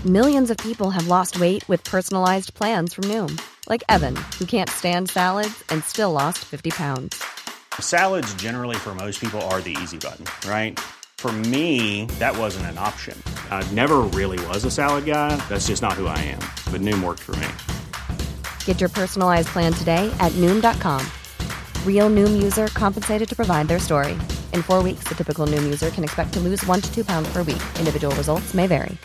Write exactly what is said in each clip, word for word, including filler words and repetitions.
Millions of people have lost weight with personalized plans from Noom. Like Evan, who can't stand salads and still lost fifty pounds. Salads generally for most people are the easy button, right? For me, that wasn't an option. I never really was a salad guy. That's just not who I am. But Noom worked for me. Get your personalized plan today at Noom dot com. Real Noom user compensated to provide their story. In four weeks, the typical Noom user can expect to lose one to two pounds per week. Individual results may vary.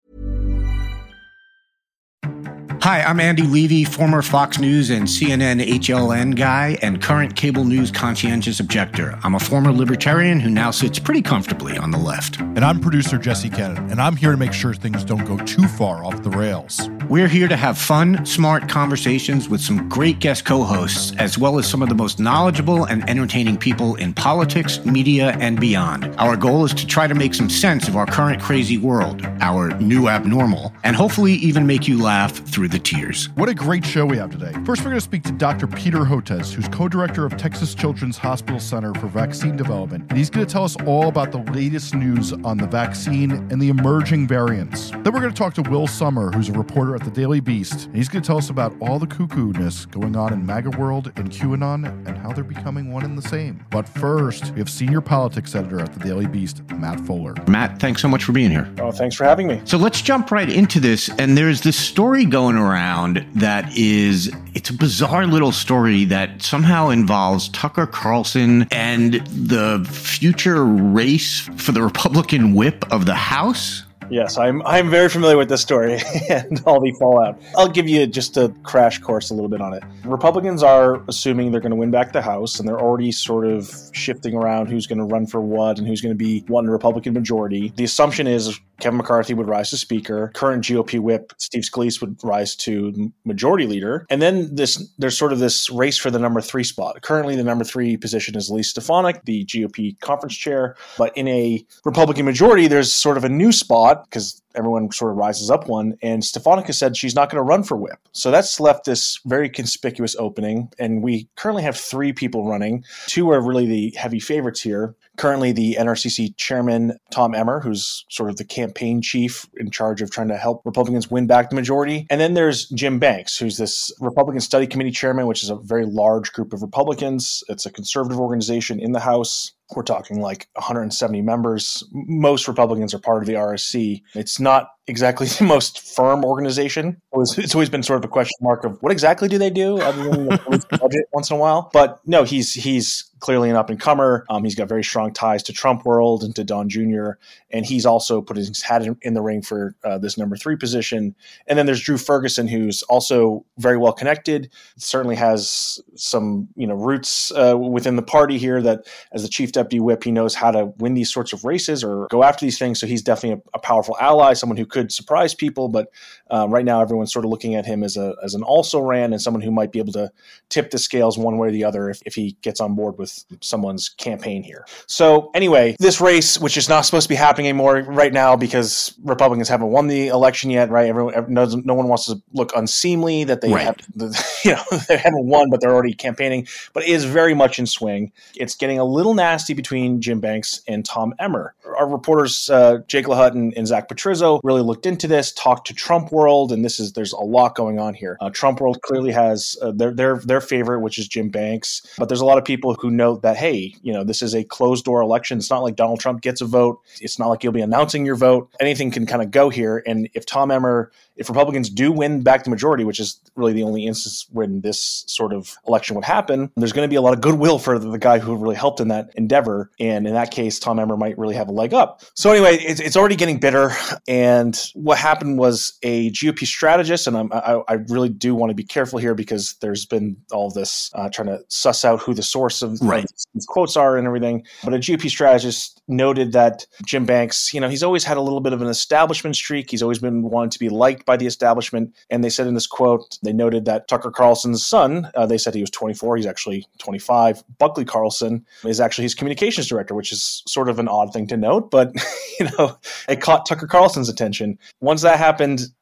Hi, I'm Andy Levy, former Fox News and C N N H L N guy and current cable news conscientious objector. I'm a former libertarian who now sits pretty comfortably on the left. And I'm producer Jesse Cannon, and I'm here to make sure things don't go too far off the rails. We're here to have fun, smart conversations with some great guest co-hosts, as well as some of the most knowledgeable and entertaining people in politics, media, and beyond. Our goal is to try to make some sense of our current crazy world, our new abnormal, and hopefully even make you laugh through the tears. What a great show we have today. First, we're going to speak to Doctor Peter Hotez, who's co-director of Texas Children's Hospital Center for Vaccine Development, and he's going to tell us all about the latest news on the vaccine and the emerging variants. Then we're going to talk to Will Sommer, who's a reporter at the Daily Beast, and he's going to tell us about all the cuckoo-ness going on in MAGA world and QAnon and how they're becoming one and the same. But first, we have senior politics editor at the Daily Beast, Matt Fuller. Matt, thanks so much for being here. Oh, thanks for having me. So let's jump right into this. And there's this story going around that is, it's a bizarre little story that somehow involves Tucker Carlson and the future race for the Republican whip of the House. Yes, I'm I'm very familiar with this story and all the fallout. I'll give you just a crash course a little bit on it. Republicans are assuming they're going to win back the House, and they're already sort of shifting around who's going to run for what and who's going to be wanting a Republican majority. The assumption is Kevin McCarthy would rise to Speaker, current G O P whip Steve Scalise would rise to Majority Leader, and then this there's sort of this race for the number three spot. Currently, the number three position is Elise Stefanik, the G O P conference chair, but in a Republican majority, there's sort of a new spot because everyone sort of rises up one, and Stefanik has said she's not going to run for whip. So that's left this very conspicuous opening, and we currently have three people running. Two are really the heavy favorites here. Currently, the N R C C chairman, Tom Emmer, who's sort of the campaign chief in charge of trying to help Republicans win back the majority. And then there's Jim Banks, who's this Republican Study Committee chairman, which is a very large group of Republicans. It's a conservative organization in the House. We're talking like one hundred seventy members. Most Republicans are part of the R S C. It's not exactly the most firm organization. It was, it's always been sort of a question mark of what exactly do they do other than the budget once in a while. But no, he's he's clearly an up-and-comer. Um, he's got very strong ties to Trump world and to Don Junior And he's also put his hat in, in the ring for uh, this number three position. And then there's Drew Ferguson, who's also very well connected, certainly has some you know roots uh, within the party here that as the chief deputy whip, he knows how to win these sorts of races or go after these things. So he's definitely a, a powerful ally, someone who could surprise people. But uh, right now, everyone's sort of looking at him as a as an also-ran and someone who might be able to tip the scales one way or the other if, if he gets on board with someone's campaign here. So anyway, this race, which is not supposed to be happening anymore right now because Republicans haven't won the election yet, right? Everyone, no, no one wants to look unseemly that they right. have, you know, they haven't won, but they're already campaigning. But it is very much in swing. It's getting a little nasty between Jim Banks and Tom Emmer. Our reporters, uh, Jake LaHutte and, and Zach Petrizzo, really looked into this, talked to Trump World, and this is there's a lot going on here. Uh, Trump World clearly has uh, their their their favorite, which is Jim Banks, but there's a lot of people who note that, hey, you know, this is a closed door election. It's not like Donald Trump gets a vote. It's not like you'll be announcing your vote. Anything can kind of go here. And if Tom Emmer, if Republicans do win back the majority, which is really the only instance when this sort of election would happen, there's going to be a lot of goodwill for the, the guy who really helped in that endeavor. And in that case, Tom Emmer might really have a leg up. So anyway, it's, it's already getting bitter. And what happened was a G O P strategist, and I'm, I, I really do want to be careful here because there's been all this uh, trying to suss out who the source of, right. of these quotes are and everything. But a G O P strategist noted that Jim Banks, you know, he's always had a little bit of an establishment streak. He's always been wanting to be liked by the establishment. And they said in this quote, they noted that Tucker Carlson's son, uh, they said he was twenty-four, he's actually twenty-five. Buckley Carlson is actually his communications director, which is sort of an odd thing to note, but, you know, it caught Tucker Carlson's attention. Once that happened,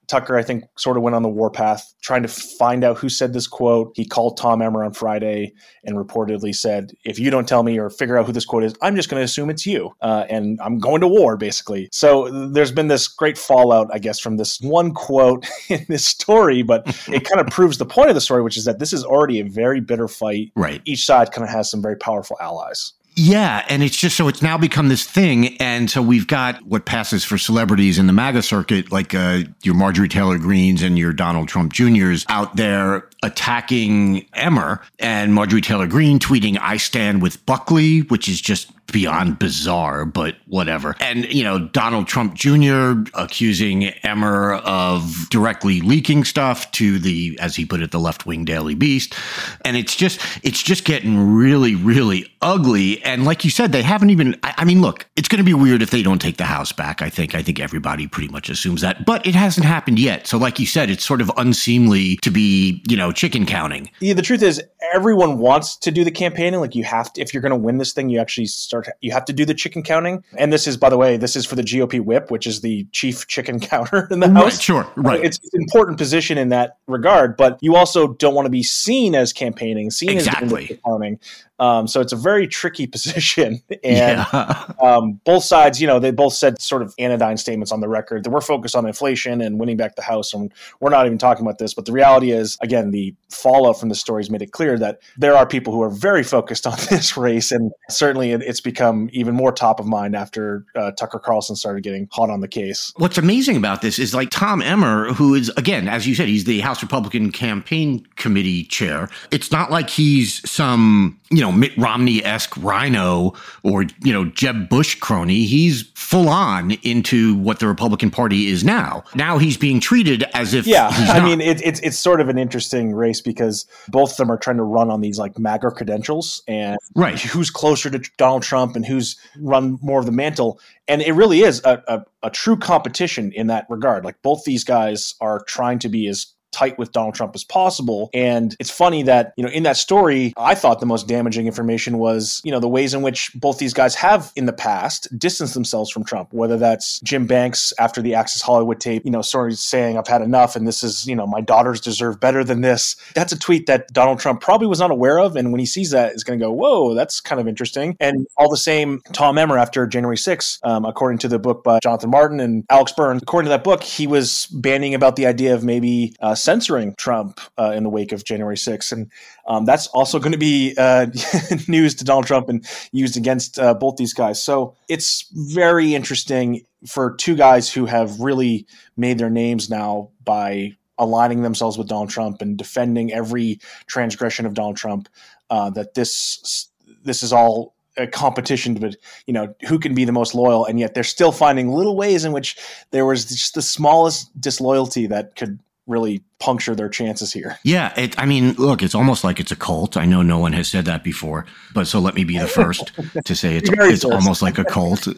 Tucker, I think, sort of went on the warpath trying to find out who said this quote. He called Tom Emmer on Friday and reportedly said, if you don't tell me or figure out who this quote is, I'm just going to assume it's you. Uh, and I'm going to war, basically. So there's been this great fallout, I guess, from this one quote in this story, but it kind of proves the point of the story, which is that this is already a very bitter fight. Right. Each side kind of has some very powerful allies. Yeah, and it's just so it's now become this thing, and so we've got what passes for celebrities in the MAGA circuit, like uh, your Marjorie Taylor Greens and your Donald Trump Juniors out there attacking Emmer, and Marjorie Taylor Greene tweeting, "I stand with Buckley," which is just beyond bizarre, but whatever. And, you know, Donald Trump Junior accusing Emmer of directly leaking stuff to the, as he put it, the left-wing Daily Beast. And it's just, it's just getting really, really ugly. And like you said, they haven't even, I, I mean, look, it's going to be weird if they don't take the House back. I think, I think everybody pretty much assumes that, but it hasn't happened yet. So like you said, it's sort of unseemly to be, you know, chicken counting. Yeah, the truth is everyone wants to do the campaigning. Like you have to, if you're going to win this thing, you actually start, you have to do the chicken counting. And this is, by the way, this is for the G O P whip, which is the chief chicken counter in the House. Right, sure, right. It's an important position in that regard, but you also don't want to be seen as campaigning, seen exactly. as doing the counting. Um, so it's a very tricky position. And yeah. um, both sides, you know, they both said sort of anodyne statements on the record that we're focused on inflation and winning back the House. And we're not even talking about this. But the reality is, again, the fallout from the stories made it clear that there are people who are very focused on this race. And certainly it, it's become even more top of mind after uh, Tucker Carlson started getting hot on the case. What's amazing about this is like Tom Emmer, who is, again, as you said, he's the House Republican Campaign Committee chair. It's not like he's some, you know, Mitt Romney-esque rhino or, you know, Jeb Bush crony. He's full on into what the Republican Party is now. Now he's being treated as if yeah, he's I not. mean, it, it's it's sort of an interesting race because both of them are trying to run on these like MAGA credentials and Right. who's closer to Donald Trump and who's run more of the mantle. And it really is a, a, a true competition in that regard. Like both these guys are trying to be as tight with Donald Trump as possible. And it's funny that, you know, in that story, I thought the most damaging information was, you know, the ways in which both these guys have in the past distanced themselves from Trump, whether that's Jim Banks after the Access Hollywood tape, you know, sort of saying, I've had enough and this is, you know, my daughters deserve better than this. That's a tweet that Donald Trump probably was not aware of. And when he sees that, is going to go, whoa, that's kind of interesting. And all the same, Tom Emmer after January sixth, um, according to the book by Jonathan Martin and Alex Burns, according to that book, he was banning about the idea of maybe uh, censoring Trump uh, in the wake of January sixth. And um, that's also going to be uh, news to Donald Trump and used against uh, both these guys. So it's very interesting for two guys who have really made their names now by aligning themselves with Donald Trump and defending every transgression of Donald Trump, uh, that this this is all a competition, but you know, who can be the most loyal. And yet they're still finding little ways in which there was just the smallest disloyalty that could really puncture their chances here. Yeah, it, I mean, look, it's almost like it's a cult. I know no one has said that before, but so let me be the first to say it's it's first. almost like a cult.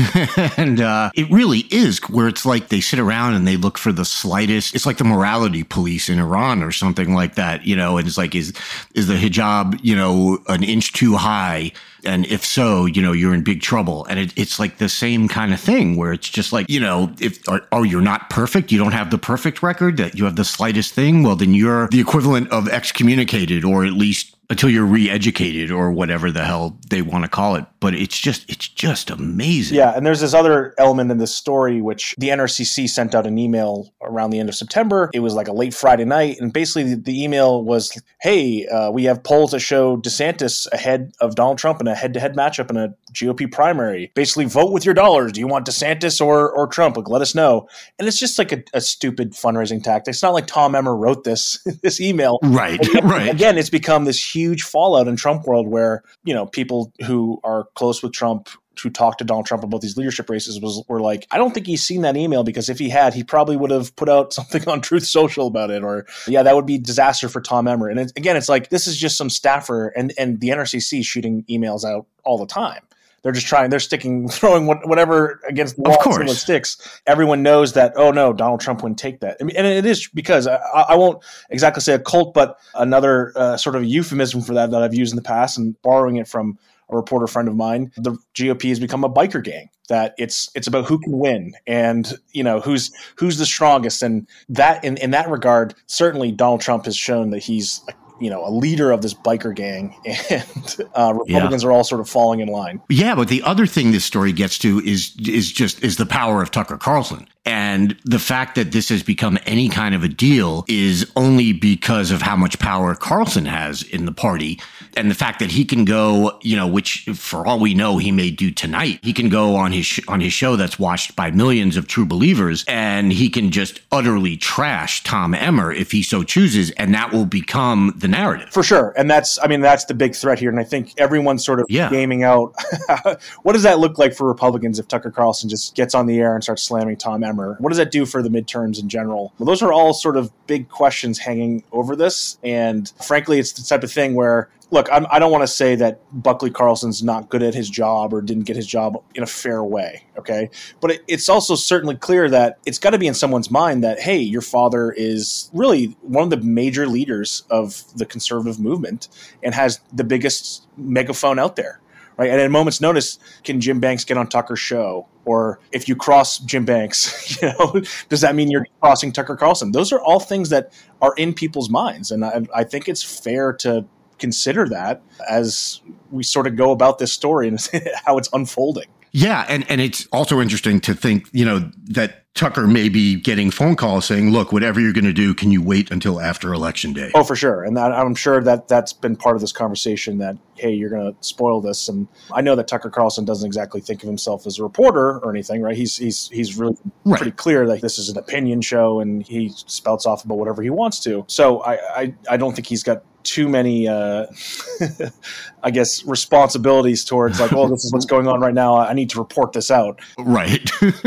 And uh, it really is, where it's like they sit around and they look for the slightest, it's like the morality police in Iran or something like that, you know, and it's like, is is the hijab, you know, an inch too high? And if so, you know, you're in big trouble. And it, it's like the same kind of thing where it's just like, you know, if, or, oh, you're not perfect. You don't have the perfect record, that you have the slightest thing. Well, then you're the equivalent of excommunicated, or at least until you're re-educated or whatever the hell they want to call it. But it's just, it's just amazing. Yeah. And there's this other element in this story, which the N R C C sent out an email around the end of September. It was like a late Friday night. And basically the, the email was, hey, uh, we have polls that show DeSantis ahead of Donald Trump in a head-to-head matchup in a G O P primary. Basically, vote with your dollars. Do you want DeSantis or or Trump? Like, let us know. And it's just like a, a stupid fundraising tactic. It's not like Tom Emmer wrote this this email. Right, again, right. Again, it's become this huge fallout in Trump world where, you know, people who are close with Trump, who talked to Donald Trump about these leadership races, was were like, I don't think he's seen that email, because if he had, he probably would have put out something on Truth Social about it. Or, yeah, that would be disaster for Tom Emmer. And it, again, it's like, this is just some staffer, and, and the N R C C shooting emails out all the time. They're just trying, they're sticking, throwing what, whatever against the wall, of course. What sticks. Everyone knows that, oh no, Donald Trump wouldn't take that. I mean, and it is because I, I won't exactly say a cult, but another uh, sort of euphemism for that that I've used in the past, and borrowing it from a reporter friend of mine, the G O P has become a biker gang. That it's it's about who can win and, you know, who's who's the strongest. And that in, in that regard, certainly Donald Trump has shown that he's, you know, a leader of this biker gang, and uh, Republicans yeah. are all sort of falling in line. Yeah, but the other thing this story gets to is is just is the power of Tucker Carlson. And the fact that this has become any kind of a deal is only because of how much power Carlson has in the party. And the fact that he can go, you know, which for all we know, he may do tonight. He can go on his sh- on his show that's watched by millions of true believers, and he can just utterly trash Tom Emmer if he so chooses. And that will become the narrative. For sure. And that's, I mean, that's the big threat here. And I think everyone's sort of yeah. gaming out. What does that look like for Republicans if Tucker Carlson just gets on the air and starts slamming Tom Emmer? What does that do for the midterms in general? Well, those are all sort of big questions hanging over this. And frankly, it's the type of thing where, look, I'm, I don't want to say that Buckley Carlson's not good at his job or didn't get his job in a fair way, okay? But it, it's also certainly clear that it's got to be in someone's mind that, hey, your father is really one of the major leaders of the conservative movement and has the biggest megaphone out there. Right. And at a moment's notice, can Jim Banks get on Tucker's show? Or if you cross Jim Banks, you know, does that mean you're crossing Tucker Carlson? Those are all things that are in people's minds. And I, I think it's fair to consider that as we sort of go about this story and how it's unfolding. Yeah. And, and it's also interesting to think, you know, that Tucker may be getting phone calls saying, look, whatever you're going to do, can you wait until after Election Day? Oh, for sure. And that, I'm sure that that's been part of this conversation that, hey, you're going to spoil this. And I know that Tucker Carlson doesn't exactly think of himself as a reporter or anything, right? He's he's he's really right. pretty clear that this is an opinion show and he spouts off about whatever he wants to. So I, I, I don't think he's got too many, uh, I guess, responsibilities towards like, oh, this is what's going on right now. I need to report this out. Right.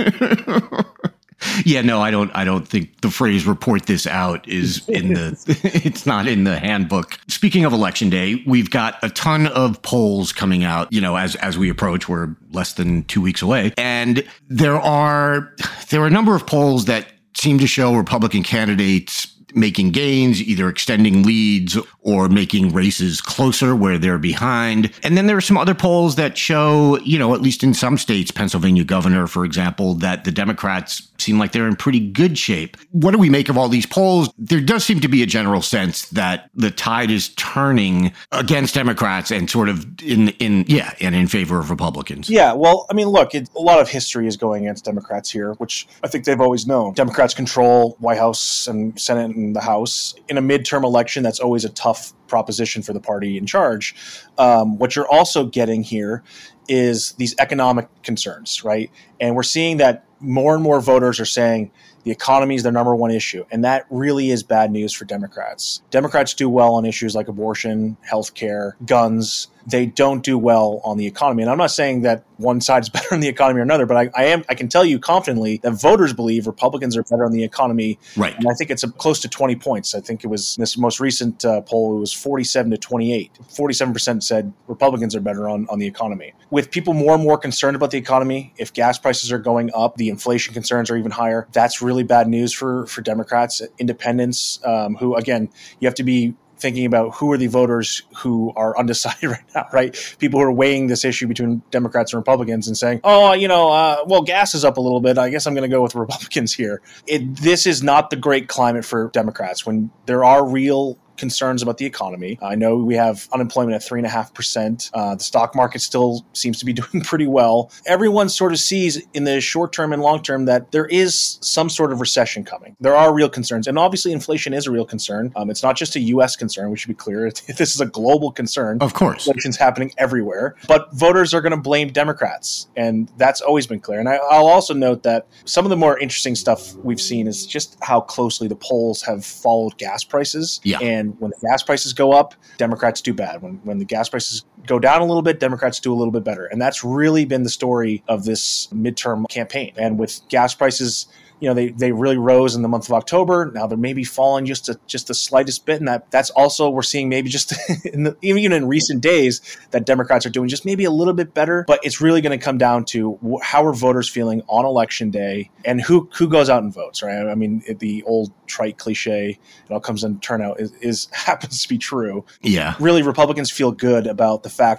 Yeah, no, I don't. I don't think the phrase "report this out" is in the. It's not in the handbook. Speaking of Election Day, we've got a ton of polls coming out. You know, as as we approach, we're less than two weeks away, and there are there are a number of polls that seem to show Republican candidates making gains, either extending leads or making races closer where they're behind. And then there are some other polls that show, you know, at least in some states, Pennsylvania governor, for example, that the Democrats seem like they're in pretty good shape. What do we make of all these polls? There does seem to be a general sense that the tide is turning against Democrats and sort of in, in yeah, and in favor of Republicans. Yeah, well, I mean, look, it, a lot of history is going against Democrats here, which I think they've always known. Democrats control White House and Senate and the House. In a midterm election, that's always a tough proposition for the party in charge. Um, what you're also getting here is these economic concerns, right? And we're seeing that more and more voters are saying the economy is their number one issue. And that really is bad news for Democrats. Democrats do well on issues like abortion, healthcare, guns. They don't do well on the economy. And I'm not saying that one side is better on the economy or another, but I, I am I can tell you confidently that voters believe Republicans are better on the economy. Right. And I think it's a, close to twenty points. I think it was this most recent uh, poll, it was forty-seven to twenty-eight. forty-seven percent said Republicans are better on, on the economy. With people more and more concerned about the economy, if gas prices are going up, the inflation concerns are even higher. That's really bad news for, for Democrats, independents, um, who, again, you have to be thinking about who are the voters who are undecided right now, right? People who are weighing this issue between Democrats and Republicans and saying, oh, you know, uh, well, gas is up a little bit. I guess I'm going to go with Republicans here. It, this is not the great climate for Democrats when there are real concerns about the economy. I know we have unemployment at three and a half percent. The stock market still seems to be doing pretty well. Everyone sort of sees in the short term and long term that there is some sort of recession coming. There are real concerns. And obviously inflation is a real concern. Um, it's not just a U S concern. We should be clear. This is a global concern. Of course. Inflation's happening everywhere. But voters are going to blame Democrats. And that's always been clear. And I, I'll also note that some of the more interesting stuff we've seen is just how closely the polls have followed gas prices. Yeah. And when the gas prices go up, Democrats do bad. When when the gas prices go down a little bit, Democrats do a little bit better. And that's really been the story of this midterm campaign. And with gas prices, you know, they, they really rose in the month of October. Now they're maybe falling just a, just the slightest bit. And that that's also, we're seeing maybe just in the, even in recent days that Democrats are doing just maybe a little bit better. But it's really going to come down to how are voters feeling on Election Day and who who goes out and votes, right? I mean, the old trite cliche, it all comes in turnout, is, is happens to be true. Yeah. Really, Republicans feel good about the fact that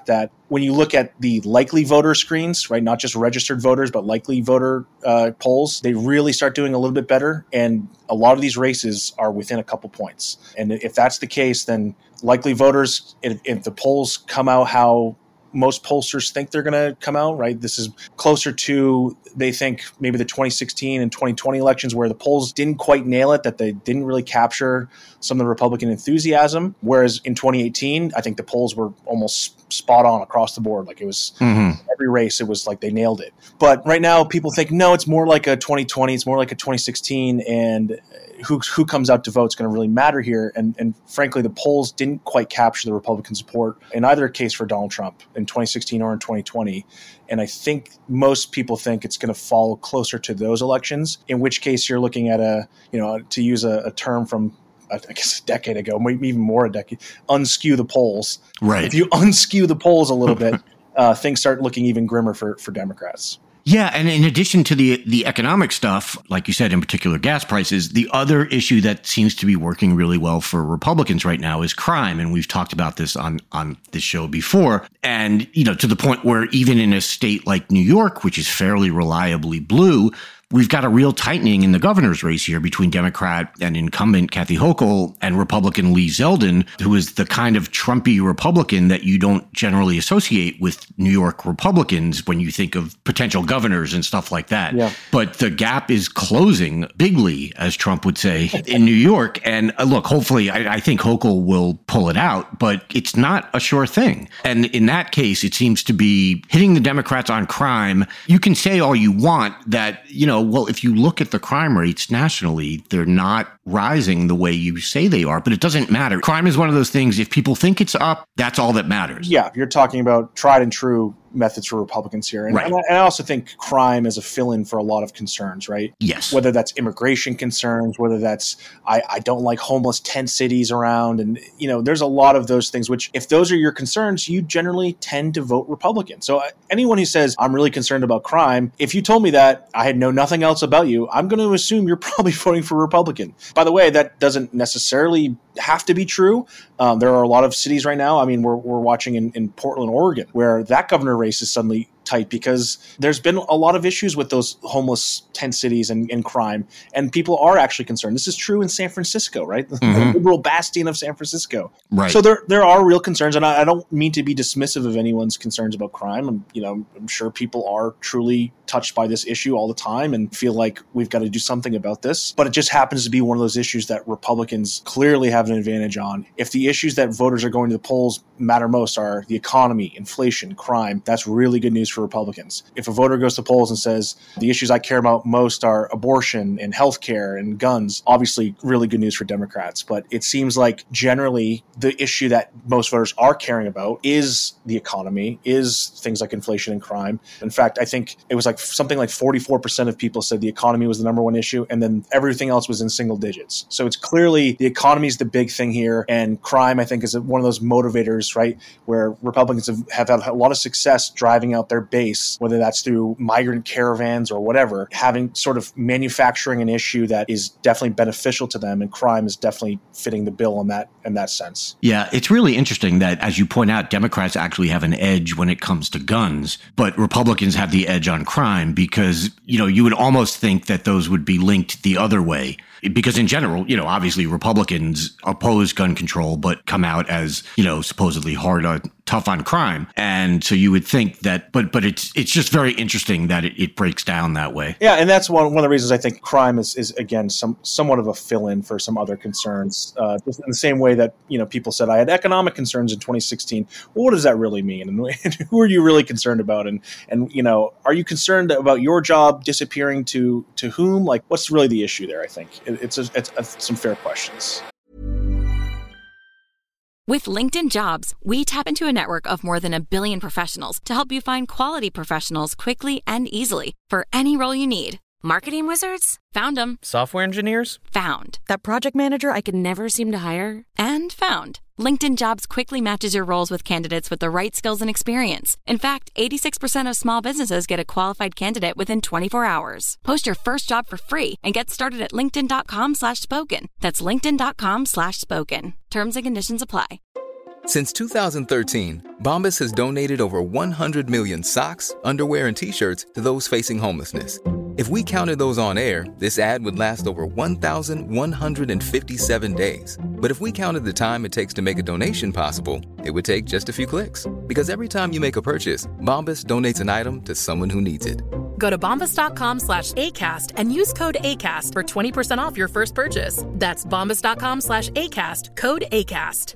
when you look at the likely voter screens, right, not just registered voters, but likely voter uh, polls, they really start doing a little bit better. And a lot of these races are within a couple points. And if that's the case, then likely voters, if, if the polls come out how most pollsters think they're going to come out, right? This is closer to, they think, maybe the twenty sixteen and twenty twenty elections where the polls didn't quite nail it, that they didn't really capture some of the Republican enthusiasm. Whereas in twenty eighteen, I think the polls were almost spot on across the board. Like it was mm-hmm. every race, it was like they nailed it. But right now people think, no, it's more like a twenty twenty, it's more like a twenty sixteen, and who who comes out to vote is going to really matter here. And and frankly, the polls didn't quite capture the Republican support in either case for Donald Trump in twenty sixteen or in twenty twenty. And I think most people think it's going to fall closer to those elections, in which case you're looking at a, you know, to use a, a term from, I guess, a decade ago, maybe even more a decade, unskew the polls. Right. If you unskew the polls a little bit, uh, things start looking even grimmer for, for Democrats. Yeah, and in addition to the the economic stuff, like you said, in particular gas prices, the other issue that seems to be working really well for Republicans right now is crime. And we've talked about this on, on this show before. And, you know, to the point where even in a state like New York, which is fairly reliably blue, we've got a real tightening in the governor's race here between Democrat and incumbent Kathy Hochul and Republican Lee Zeldin, who is the kind of Trumpy Republican that you don't generally associate with New York Republicans when you think of potential governors and stuff like that. Yeah. But the gap is closing bigly, as Trump would say, in New York. And uh, look, hopefully, I, I think Hochul will pull it out, but it's not a sure thing. And in that case, it seems to be hitting the Democrats on crime. You can say all you want that, you know, well, if you look at the crime rates nationally, they're not rising the way you say they are, but it doesn't matter. Crime is one of those things. If people think it's up, that's all that matters. Yeah, you're talking about tried and true methods for Republicans here. And, right. and, I, and I also think crime is a fill-in for a lot of concerns, right? Yes. Whether that's immigration concerns, whether that's, I, I don't like homeless tent cities around. And, you know, there's a lot of those things, which if those are your concerns, you generally tend to vote Republican. So uh, anyone who says, I'm really concerned about crime, if you told me that, I had know nothing else about you, I'm going to assume you're probably voting for Republican. By the way, that doesn't necessarily have to be true. Um, there are a lot of cities right now. I mean, we're we're watching in, in Portland, Oregon, where that governor race is suddenly tight because there's been a lot of issues with those homeless tent cities and, and crime, and people are actually concerned. This is true in San Francisco, right? Mm-hmm. The liberal bastion of San Francisco. Right. So there there are real concerns, and I, I don't mean to be dismissive of anyone's concerns about crime. I'm, you know, I'm sure people are truly touched by this issue all the time and feel like we've got to do something about this. But it just happens to be one of those issues that Republicans clearly have an advantage on. If the issues that voters are going to the polls matter most are the economy, inflation, crime, that's really good news for Republicans. If a voter goes to polls and says the issues I care about most are abortion and healthcare and guns, obviously really good news for Democrats. But it seems like generally the issue that most voters are caring about is the economy, is things like inflation and crime. In fact, I think it was like something like forty-four percent of people said the economy was the number one issue, and then everything else was in single digits. So it's clearly the economy is the big thing here, and crime, I think, is one of those motivators, right, where Republicans have, have had a lot of success driving out their base, whether that's through migrant caravans or whatever, having sort of manufacturing an issue that is definitely beneficial to them, and crime is definitely fitting the bill in that in that sense. Yeah, it's really interesting that, as you point out, Democrats actually have an edge when it comes to guns, but Republicans have the edge on crime because, you know, you would almost think that those would be linked the other way. Because in general, you know, obviously Republicans oppose gun control, but come out as, you know, supposedly hard on, tough on crime. And so you would think that, but but it's it's just very interesting that it, it breaks down that way. Yeah, and that's one, one of the reasons I think crime is, is again, some somewhat of a fill-in for some other concerns. Uh, just in the same way that, you know, people said I had economic concerns in twenty sixteen. Well, what does that really mean? And, and who are you really concerned about? And, and, you know, are you concerned about your job disappearing to to whom? Like, what's really the issue there, I think? It, it's, a, it's a, some fair questions. With LinkedIn Jobs, we tap into a network of more than a billion professionals to help you find quality professionals quickly and easily for any role you need. Marketing wizards? Found them. Software engineers? Found. That project manager I could never seem to hire? And found. LinkedIn Jobs quickly matches your roles with candidates with the right skills and experience. In fact, eighty-six percent of small businesses get a qualified candidate within twenty-four hours. Post your first job for free and get started at linkedin.com slash spoken. That's linkedin.com slash spoken. Terms and conditions apply. Since two thousand thirteen, Bombas has donated over one hundred million socks, underwear, and T-shirts to those facing homelessness. If we counted those on air, this ad would last over one thousand one hundred fifty-seven days. But if we counted the time it takes to make a donation possible, it would take just a few clicks. Because every time you make a purchase, Bombas donates an item to someone who needs it. Go to bombas.com slash ACAST and use code ACAST for twenty percent off your first purchase. That's bombas.com slash ACAST, code ACAST.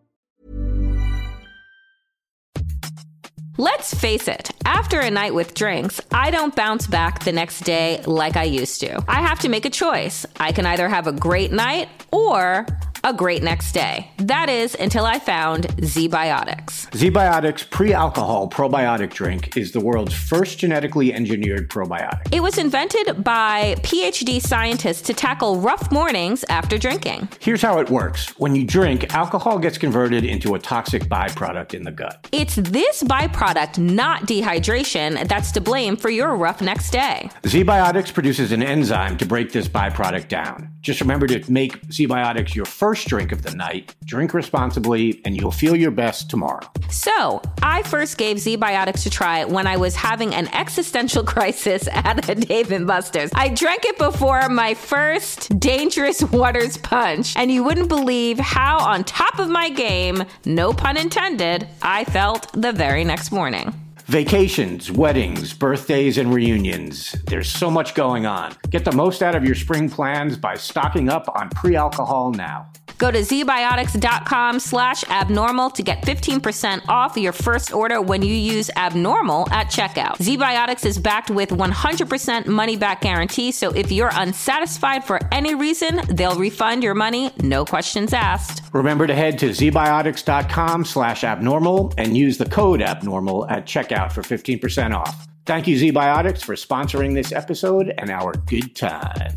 Let's face it, after a night with drinks, I don't bounce back the next day like I used to. I have to make a choice. I can either have a great night or a great next day. That is, until I found ZBiotics. ZBiotics pre-alcohol probiotic drink is the world's first genetically engineered probiotic. It was invented by P H D scientists to tackle rough mornings after drinking. Here's how it works. When you drink, alcohol gets converted into a toxic byproduct in the gut. It's this byproduct, not dehydration, that's to blame for your rough next day. ZBiotics produces an enzyme to break this byproduct down. Just remember to make ZBiotics your first drink of the night. Drink responsibly, and you'll feel your best tomorrow. So, I first gave ZBiotics a try when I was having an existential crisis at a Dave and Buster's. I drank it before my first Dangerous Waters punch, and you wouldn't believe how on top of my game, no pun intended, I felt the very next morning. Vacations, weddings, birthdays, and reunions. There's so much going on. Get the most out of your spring plans by stocking up on pre-alcohol now. Go to zbiotics.com slash abnormal to get fifteen percent off your first order when you use abnormal at checkout. ZBiotics is backed with one hundred percent money-back guarantee, so if you're unsatisfied for any reason, they'll refund your money, no questions asked. Remember to head to zbiotics.com slash abnormal and use the code abnormal at checkout for fifteen percent off. Thank you, ZBiotics, for sponsoring this episode and our good times.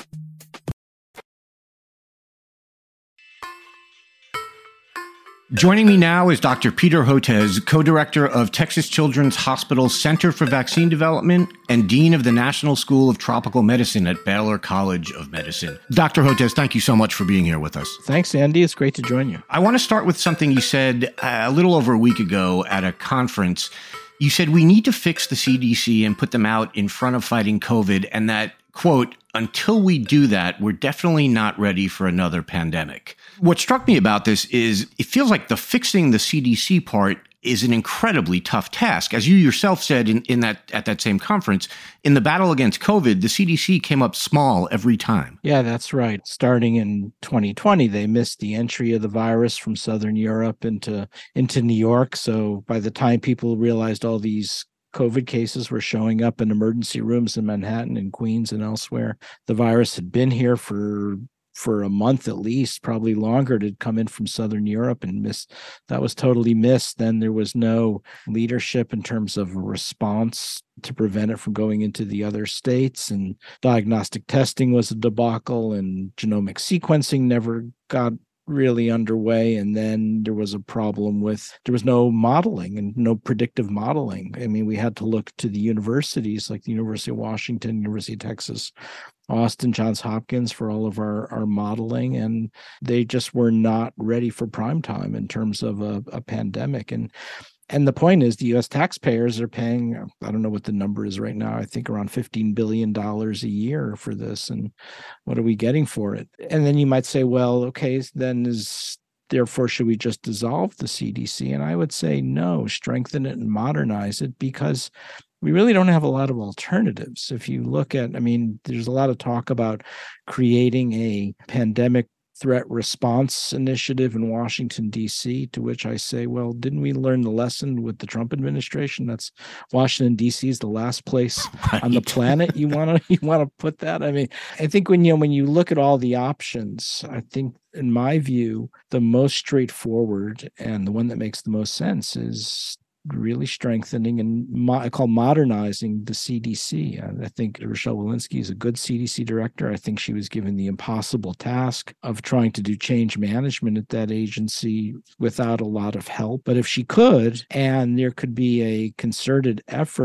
Joining me now is Doctor Peter Hotez, co-director of Texas Children's Hospital's Center for Vaccine Development and dean of the National School of Tropical Medicine at Baylor College of Medicine. Doctor Hotez, thank you so much for being here with us. Thanks, Andy. It's great to join you. I want to start with something you said a little over a week ago at a conference. You said we need to fix the C D C and put them out in front of fighting COVID, and that, quote, until we do that, we're definitely not ready for another pandemic. What struck me about this is it feels like the fixing the C D C part is an incredibly tough task. As you yourself said in, in that at that same conference, in the battle against COVID, the C D C came up small every time. Yeah, that's right. Starting in twenty twenty, they missed the entry of the virus from Southern Europe into, into New York. So by the time people realized all these COVID cases were showing up in emergency rooms in Manhattan and Queens and elsewhere, the virus had been here for for a month at least, probably longer. It had come in from Southern Europe and missed. That was totally missed. Then there was no leadership in terms of a response to prevent it from going into the other states. And diagnostic testing was a debacle, and genomic sequencing never got really underway. And then there was a problem with, there was no modeling and no predictive modeling. I mean, we had to look to the universities like the University of Washington, University of Texas, Austin, Johns Hopkins for all of our, our modeling, and they just were not ready for prime time in terms of a, a pandemic. And and the point is the U S taxpayers are paying, I don't know what the number is right now, I think around fifteen billion dollars a year for this. And what are we getting for it? And then you might say, well, okay, then is therefore should we just dissolve the C D C? And I would say no, strengthen it and modernize it, because we really don't have a lot of alternatives. If you look at, I mean, there's a lot of talk about creating a pandemic threat response initiative in Washington, D C, to which I say, well, didn't we learn the lesson with the Trump administration? That's Washington, D C is the last place right. on the planet you want to you want to put that. I mean, I think when you know, when you look at all the options, I think in my view, the most straightforward and the one that makes the most sense is really strengthening and mo- I call modernizing the C D C. Uh, I think Rochelle Walensky is a good C D C director. I think she was given the impossible task of trying to do change management at that agency without a lot of help. But if she could, and there could be a concerted effort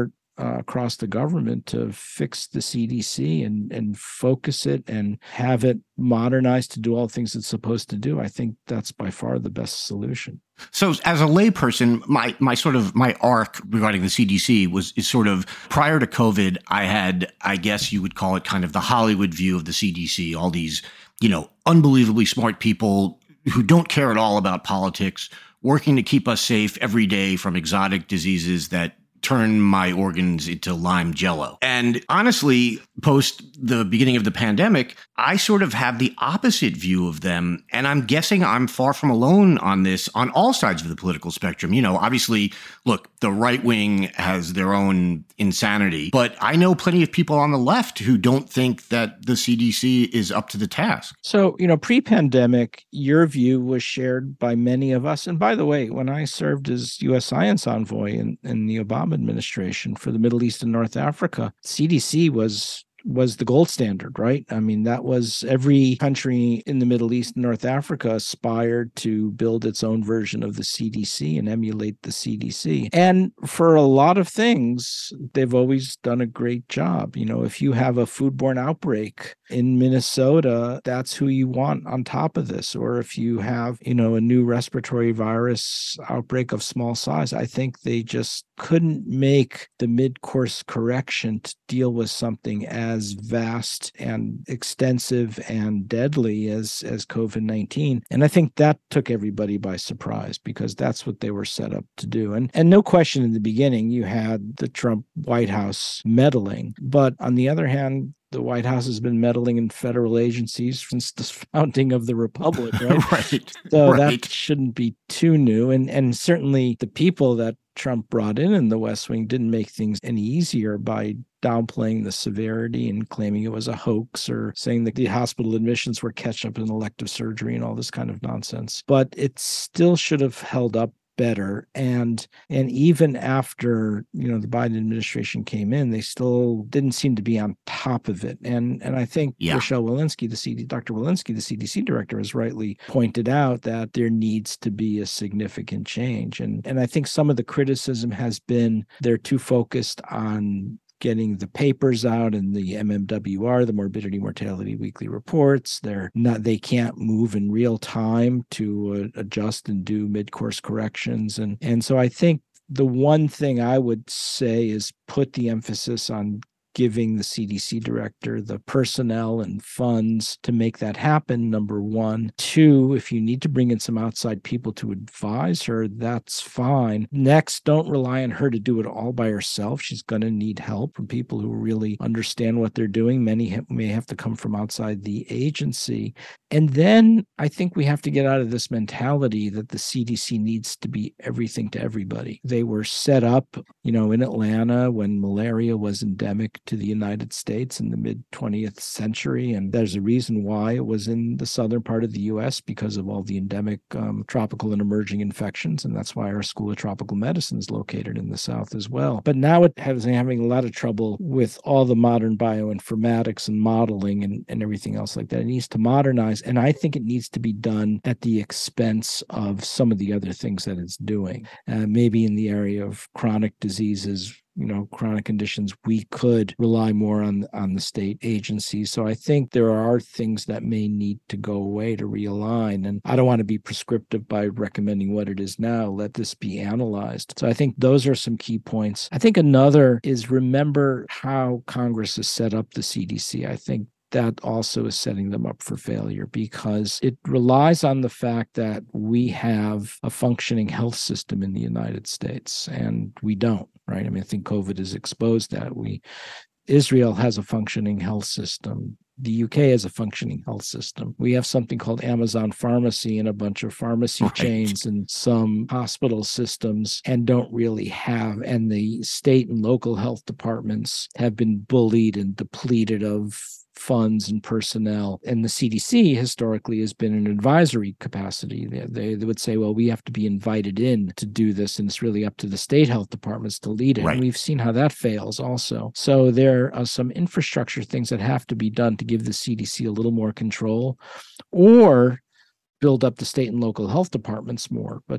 uh, across the government to fix the C D C and, and focus it and have it modernized to do all the things it's supposed to do. I think that's by far the best solution. So as a layperson, my my sort of my arc regarding the C D C was is sort of prior to COVID, I had, I guess you would call it kind of the Hollywood view of the C D C, all these, you know, unbelievably smart people who don't care at all about politics, working to keep us safe every day from exotic diseases that turn my organs into lime jello. And honestly, post the beginning of the pandemic, I sort of have the opposite view of them. And I'm guessing I'm far from alone on this on all sides of the political spectrum. You know, obviously, look, the right wing has their own insanity, but I know plenty of people on the left who don't think that the C D C is up to the task. So, you know, pre-pandemic, your view was shared by many of us. And by the way, when I served as U S science envoy in, in the Obama administration for the Middle East and North Africa, C D C was was the gold standard, right? I mean, that was every country in the Middle East and North Africa aspired to build its own version of the C D C and emulate the C D C. And for a lot of things, they've always done a great job. You know, if you have a foodborne outbreak in Minnesota, that's who you want on top of this. Or if you have, you know, a new respiratory virus outbreak of small size, I think they just couldn't make the mid-course correction to deal with something as vast and extensive and deadly as, as COVID nineteen. And I think that took everybody by surprise because that's what they were set up to do. And, and no question in the beginning, you had the Trump White House meddling. But on the other hand, the White House has been meddling in federal agencies since the founding of the republic, right? right. So right. that shouldn't be too new. And and certainly the people that Trump brought in in the West Wing didn't make things any easier by downplaying the severity and claiming it was a hoax or saying that the hospital admissions were catch-up in elective surgery and all this kind of nonsense. But it still should have held up better. And and even after, you know, the Biden administration came in, they still didn't seem to be on top of it. And and I think yeah. Rochelle Walensky, the C D, Doctor Walensky, the C D C director, has rightly pointed out that there needs to be a significant change. And and I think some of the criticism has been they're too focused on getting the papers out and the M M W R, the Morbidity Mortality Weekly Reports. They're not, they can't move in real time to uh, adjust and do mid-course corrections. And, and so I think the one thing I would say is put the emphasis on giving the C D C director the personnel and funds to make that happen, number one. Two, if you need to bring in some outside people to advise her, that's fine. Next, don't rely on her to do it all by herself. She's going to need help from people who really understand what they're doing. Many ha- may have to come from outside the agency. And then I think we have to get out of this mentality that the C D C needs to be everything to everybody. They were set up, you know, in Atlanta when malaria was endemic to the United States in the mid twentieth century. And there's a reason why it was in the southern part of the U S because of all the endemic um, tropical and emerging infections. And that's why our School of Tropical Medicine is located in the South as well. But now it has having a lot of trouble with all the modern bioinformatics and modeling and, and everything else like that. It needs to modernize. And I think it needs to be done at the expense of some of the other things that it's doing. Uh, maybe in the area of chronic diseases, you know, chronic conditions, we could rely more on, on the state agencies. So I think there are things that may need to go away to realign. And I don't want to be prescriptive by recommending what it is now. Let this be analyzed. So I think those are some key points. I think another is remember how Congress has set up the C D C. I think that also is setting them up for failure because it relies on the fact that we have a functioning health system in the United States, and we don't, right? I mean, I think COVID has exposed that. We, Israel has a functioning health system. The U K has a functioning health system. We have something called Amazon Pharmacy and a bunch of pharmacy right. chains and some hospital systems and don't really have, and the state and local health departments have been bullied and depleted of funds and personnel. And the C D C historically has been an advisory capacity. They, they, they would say, well, we have to be invited in to do this, and it's really up to the state health departments to lead it. Right. And we've seen how that fails also. So there are some infrastructure things that have to be done to give the C D C a little more control or build up the state and local health departments more. But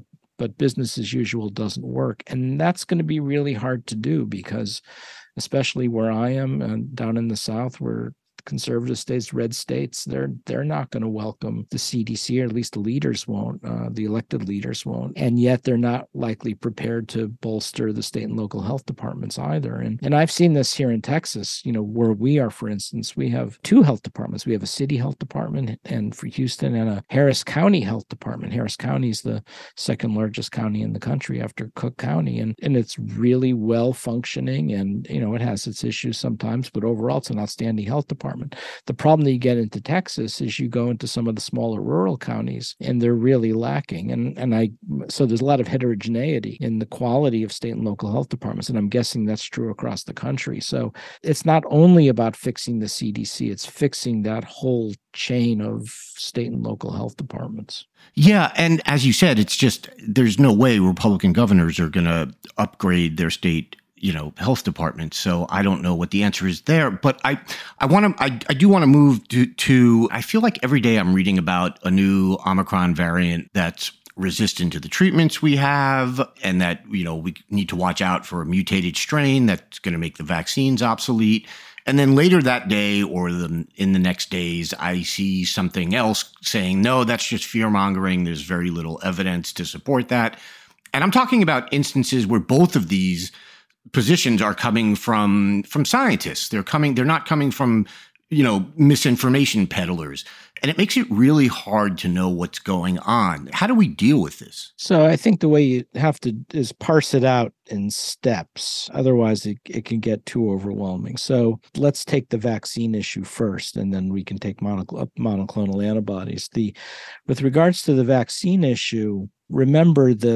but business as usual doesn't work. And that's going to be really hard to do because, especially where I am and down in the South, where conservative states, red states, they're they're not going to welcome the C D C, or at least the leaders won't, uh, the elected leaders won't. And yet they're not likely prepared to bolster the state and local health departments either. And and I've seen this here in Texas, you know, where we are, for instance, we have two health departments. We have a city health department and for Houston and a Harris County health department. Harris County is the second largest county in the country after Cook County. And, and it's really well functioning, and, you know, it has its issues sometimes, but overall it's an outstanding health department. The problem that you get into Texas is you go into some of the smaller rural counties and they're really lacking. And and I so there's a lot of heterogeneity in the quality of state and local health departments. And I'm guessing that's true across the country. So it's not only about fixing the C D C, it's fixing that whole chain of state and local health departments. Yeah. And as you said, it's just there's no way Republican governors are going to upgrade their state you know, health departments. So I don't know what the answer is there, but I, I want to, I, I do want to move to, to, I feel like every day I'm reading about a new Omicron variant that's resistant to the treatments we have, and that, you know, we need to watch out for a mutated strain that's going to make the vaccines obsolete. And then later that day or the, in the next days, I see something else saying, no, that's just fear mongering. There's very little evidence to support that. And I'm talking about instances where both of these positions are coming from from scientists. They're coming, they're not coming from, you know, misinformation peddlers. And it makes it really hard to know what's going on. How do we deal with this? So I think the way you have to is parse it out in steps. Otherwise, it, it can get too overwhelming. So let's take the vaccine issue first, and then we can take monocl- monoclonal antibodies. The with regards to the vaccine issue, remember the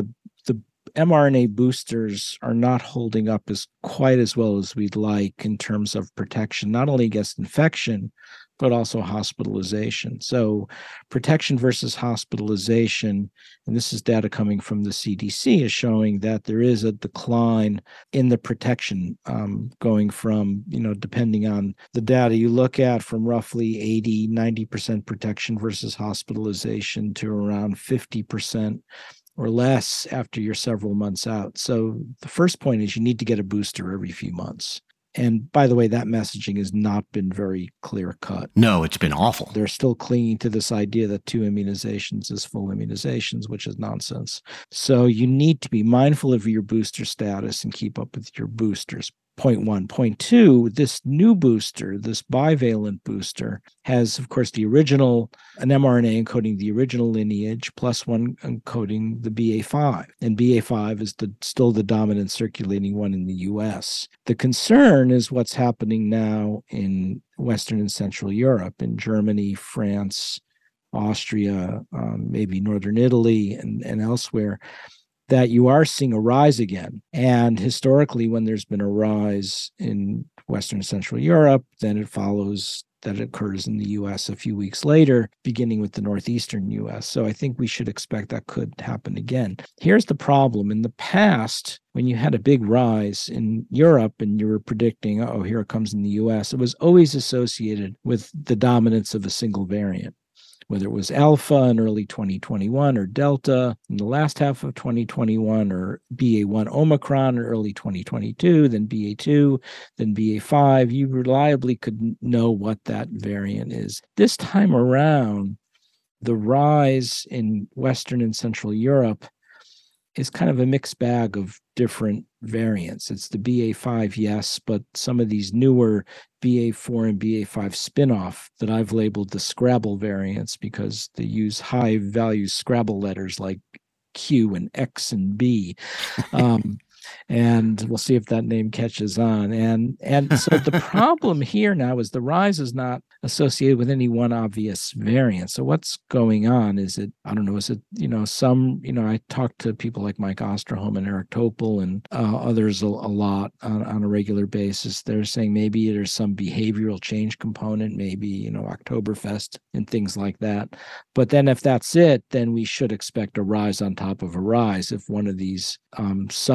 mRNA boosters are not holding up as quite as well as we'd like in terms of protection, not only against infection, but also hospitalization. So protection versus hospitalization, and this is data coming from the C D C, is showing that there is a decline in the protection um, going from, you know, depending on the data you look at, from roughly eighty, ninety percent protection versus hospitalization to around fifty percent or less after you're several months out. So the first point is you need to get a booster every few months. And by the way, that messaging has not been very clear cut. No, it's been awful. They're still clinging to this idea that two immunizations is full immunizations, which is nonsense. So you need to be mindful of your booster status and keep up with your boosters. Point one. Point two, this new booster, this bivalent booster, has, of course, the original, an mRNA encoding the original lineage, plus one encoding the B A five. And B A five is the still the dominant circulating one in the U S. The concern is what's happening now in Western and Central Europe, in Germany, France, Austria, um, maybe Northern Italy, and, and elsewhere, that you are seeing a rise again. And historically, when there's been a rise in Western and Central Europe, then it follows that it occurs in the U S a few weeks later, beginning with the northeastern U S. So I think we should expect that could happen again. Here's the problem. In the past, when you had a big rise in Europe and you were predicting, oh, here it comes in the U S, it was always associated with the dominance of a single variant, whether it was Alpha in early twenty twenty-one or Delta in the last half of twenty twenty-one, or B A one Omicron in early twenty twenty-two, then B A two, then B A five. You reliably could know what that variant is. This time around, the rise in Western and Central Europe is kind of a mixed bag of different variants. It's the B A five, yes, but some of these newer B A four and B A five spinoff that I've labeled the Scrabble variants because they use high value Scrabble letters like Q and X and B. Um, and we'll see if that name catches on. And and so the problem here now is the rise is not associated with any one obvious variant. So what's going on? Is it, I don't know, is it, you know, some, you know, I talk to people like Mike Osterholm and Eric Topol and uh, others a, a lot on, on a regular basis. They're saying maybe there's some behavioral change component, maybe, you know, Oktoberfest and things like that. But then if that's it, then we should expect a rise on top of a rise if one of these um, subvariants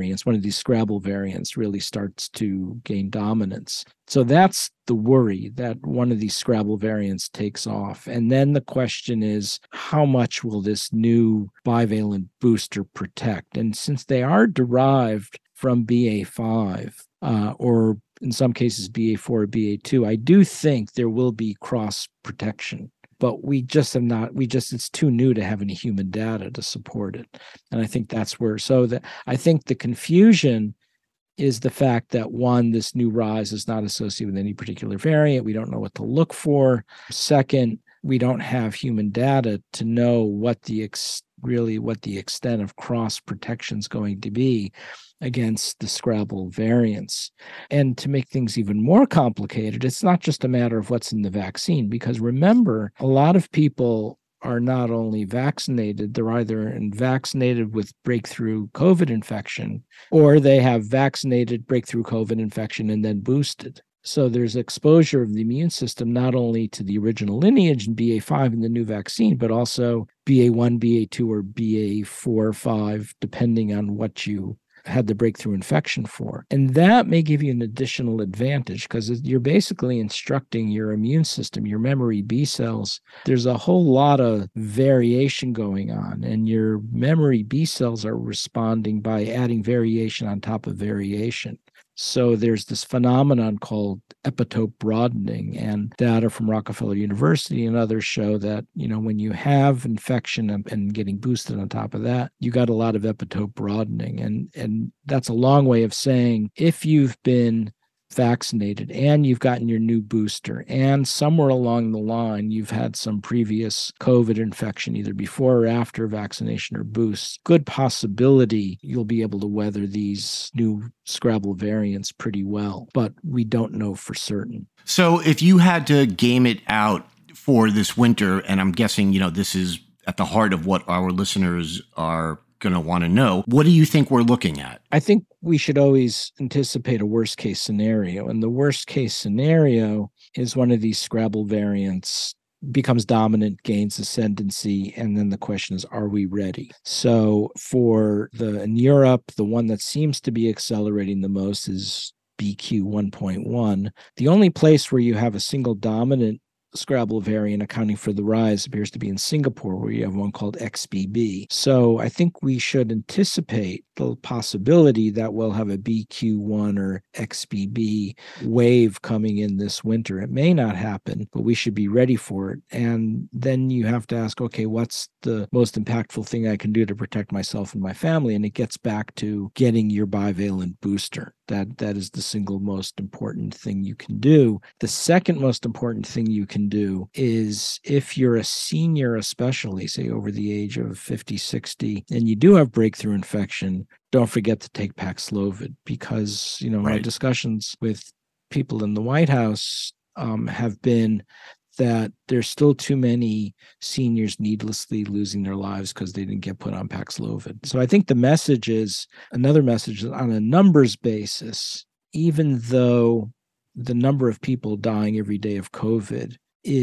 variants, one of these Scrabble variants really starts to gain dominance. So that's the worry, that one of these Scrabble variants takes off. And then the question is, how much will this new bivalent booster protect? And since they are derived from B A five, uh, or in some cases B A four or B A two, I do think there will be cross protection. But we just have not, we just, it's too new to have any human data to support it. And I think that's where, so that I think the confusion is the fact that, one, this new rise is not associated with any particular variant. We don't know what to look for. Second, we don't have human data to know what the ex, really what the extent of cross protection is going to be against the Scrabble variants. And to make things even more complicated, it's not just a matter of what's in the vaccine, because remember, a lot of people are not only vaccinated, they're either vaccinated with breakthrough COVID infection, or they have vaccinated breakthrough COVID infection and then boosted. So there's exposure of the immune system not only to the original lineage in B A five in the new vaccine, but also B A one, B A two, or B A four or five, depending on what you had the breakthrough infection for. And that may give you an additional advantage, because you're basically instructing your immune system, your memory B cells. There's a whole lot of variation going on, and your memory B cells are responding by adding variation on top of variation. So there's this phenomenon called epitope broadening, and data from Rockefeller University and others show that, you know, when you have infection and, and getting boosted on top of that, you got a lot of epitope broadening. And, and that's a long way of saying, if you've been vaccinated and you've gotten your new booster, and somewhere along the line you've had some previous COVID infection either before or after vaccination or boost, good possibility you'll be able to weather these new Scrabble variants pretty well, but we don't know for certain. So if you had to game it out for this winter, and I'm guessing, you know, this is at the heart of what our listeners are going to want to know, what do you think we're looking at? I think we should always anticipate a worst case scenario. And the worst case scenario is one of these Scrabble variants becomes dominant, gains ascendancy, and then the question is, are we ready? So for the in Europe, the one that seems to be accelerating the most is B Q one point one. The only place where you have a single dominant Scrabble variant accounting for the rise appears to be in Singapore, where you have one called X B B. So I think we should anticipate the possibility that we'll have a B Q one or X B B wave coming in this winter. It may not happen, but we should be ready for it. And then you have to ask, okay, what's the most impactful thing I can do to protect myself and my family? And it gets back to getting your bivalent booster. That that is the single most important thing you can do. The second most important thing you can do is, if you're a senior, especially say over the age of fifty, sixty, and you do have breakthrough infection, don't forget to take Paxlovid, because, you know, right. Our discussions with people in the White House um, have been that there's still too many seniors needlessly losing their lives because they didn't get put on Paxlovid. So I think the message is, another message, on a numbers basis, even though the number of people dying every day of COVID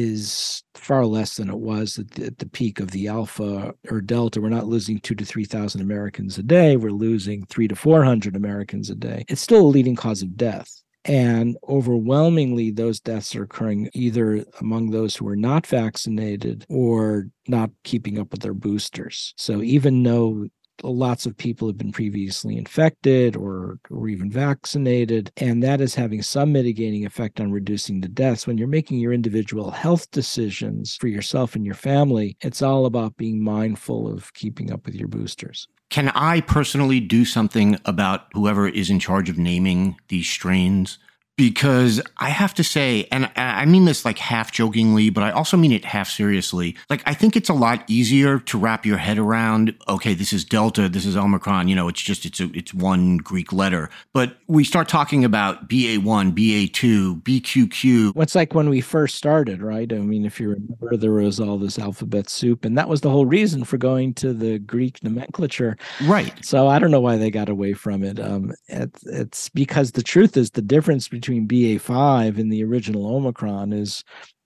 is far less than it was at the, at the peak of the Alpha or Delta. We're not losing two to three thousand Americans a day. We're losing three to four hundred Americans a day. It's still a leading cause of death. And overwhelmingly, those deaths are occurring either among those who are not vaccinated or not keeping up with their boosters. So even though lots of people have been previously infected or, or even vaccinated, and that is having some mitigating effect on reducing the deaths, when you're making your individual health decisions for yourself and your family, it's all about being mindful of keeping up with your boosters. Can I personally do something about whoever is in charge of naming these strains? Because I have to say, and I mean this like half jokingly, but I also mean it half seriously. Like, I think it's a lot easier to wrap your head around, okay, this is Delta, this is Omicron, you know, it's just, it's a, it's one Greek letter. But we start talking about B A one, B A two, B Q Q. What's like when we first started, right? I mean, if you remember, there was all this alphabet soup, and that was the whole reason for going to the Greek nomenclature. Right. So I don't know why they got away from it. Um, it it's because the truth is, the difference between between B A five and the original Omicron is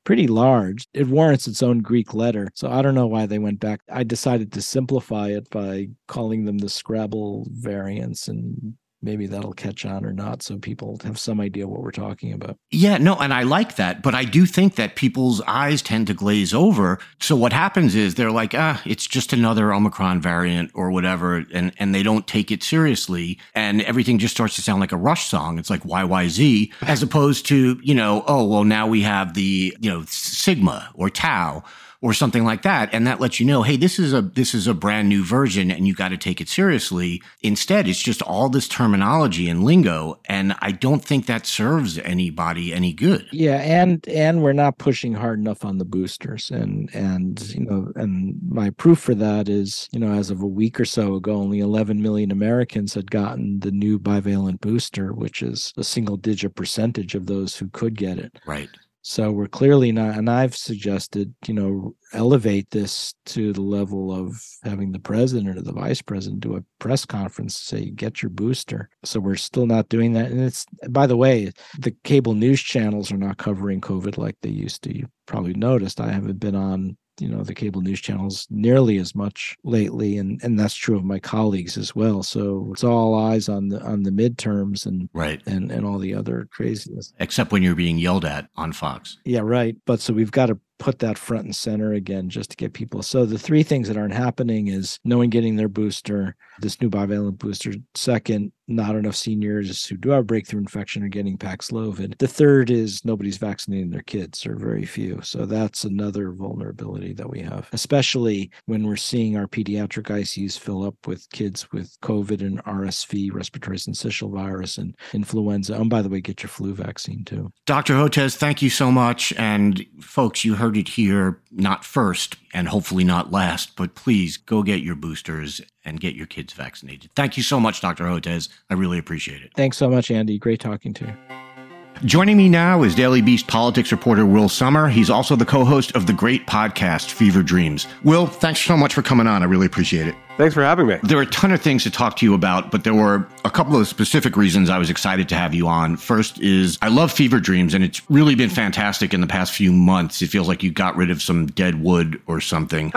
pretty large. It warrants its own Greek letter. So I don't know why they went back. I decided to simplify it by calling them the Scrabble variants, and maybe that'll catch on or not, so people have some idea what we're talking about. Yeah, no, and I like that, but I do think that people's eyes tend to glaze over. So what happens is they're like, ah, it's just another Omicron variant or whatever, and, and they don't take it seriously, and everything just starts to sound like a Rush song. It's like Y Y Z, as opposed to, you know, oh, well, now we have the, you know, Sigma or Tau or something like that. And that lets you know, hey, this is a this is a brand new version and you got to take it seriously. Instead, it's just all this terminology and lingo. And I don't think that serves anybody any good. Yeah. And and we're not pushing hard enough on the boosters. And, and you know, and my proof for that is, you know, as of a week or so ago, only eleven million Americans had gotten the new bivalent booster, which is a single digit percentage of those who could get it. Right. So we're clearly not, and I've suggested, you know, elevate this to the level of having the president or the vice president do a press conference, say, get your booster. So we're still not doing that. And it's, by the way, the cable news channels are not covering COVID like they used to. You probably noticed I haven't been on, you know, the cable news channels nearly as much lately. And, and that's true of my colleagues as well. So it's all eyes on the, on the midterms and, right. and, and all the other craziness. Except when you're being yelled at on Fox. Yeah, right. But so we've got to put that front and center again, just to get people. So the three things that aren't happening is no one getting their booster, this new bivalent booster. Second, not enough seniors who do have breakthrough infection are getting Paxlovid. The third is nobody's vaccinating their kids, or very few. So that's another vulnerability that we have, especially when we're seeing our pediatric I C Us fill up with kids with COVID and R S V, respiratory syncytial virus, and influenza. And by the way, get your flu vaccine too. Doctor Hotez, thank you so much. And folks, you heard it here, not first and hopefully not last, but please go get your boosters and get your kids vaccinated. Thank you so much, Doctor Hotez. I really appreciate it. Thanks so much, Andy. Great talking to you. Joining me now is Daily Beast politics reporter Will Sommer. He's also the co-host of the great podcast, Fever Dreams. Will, thanks so much for coming on. I really appreciate it. Thanks for having me. There are a ton of things to talk to you about, but there were a couple of specific reasons I was excited to have you on. First is I love Fever Dreams, and it's really been fantastic in the past few months. It feels like you got rid of some dead wood or something.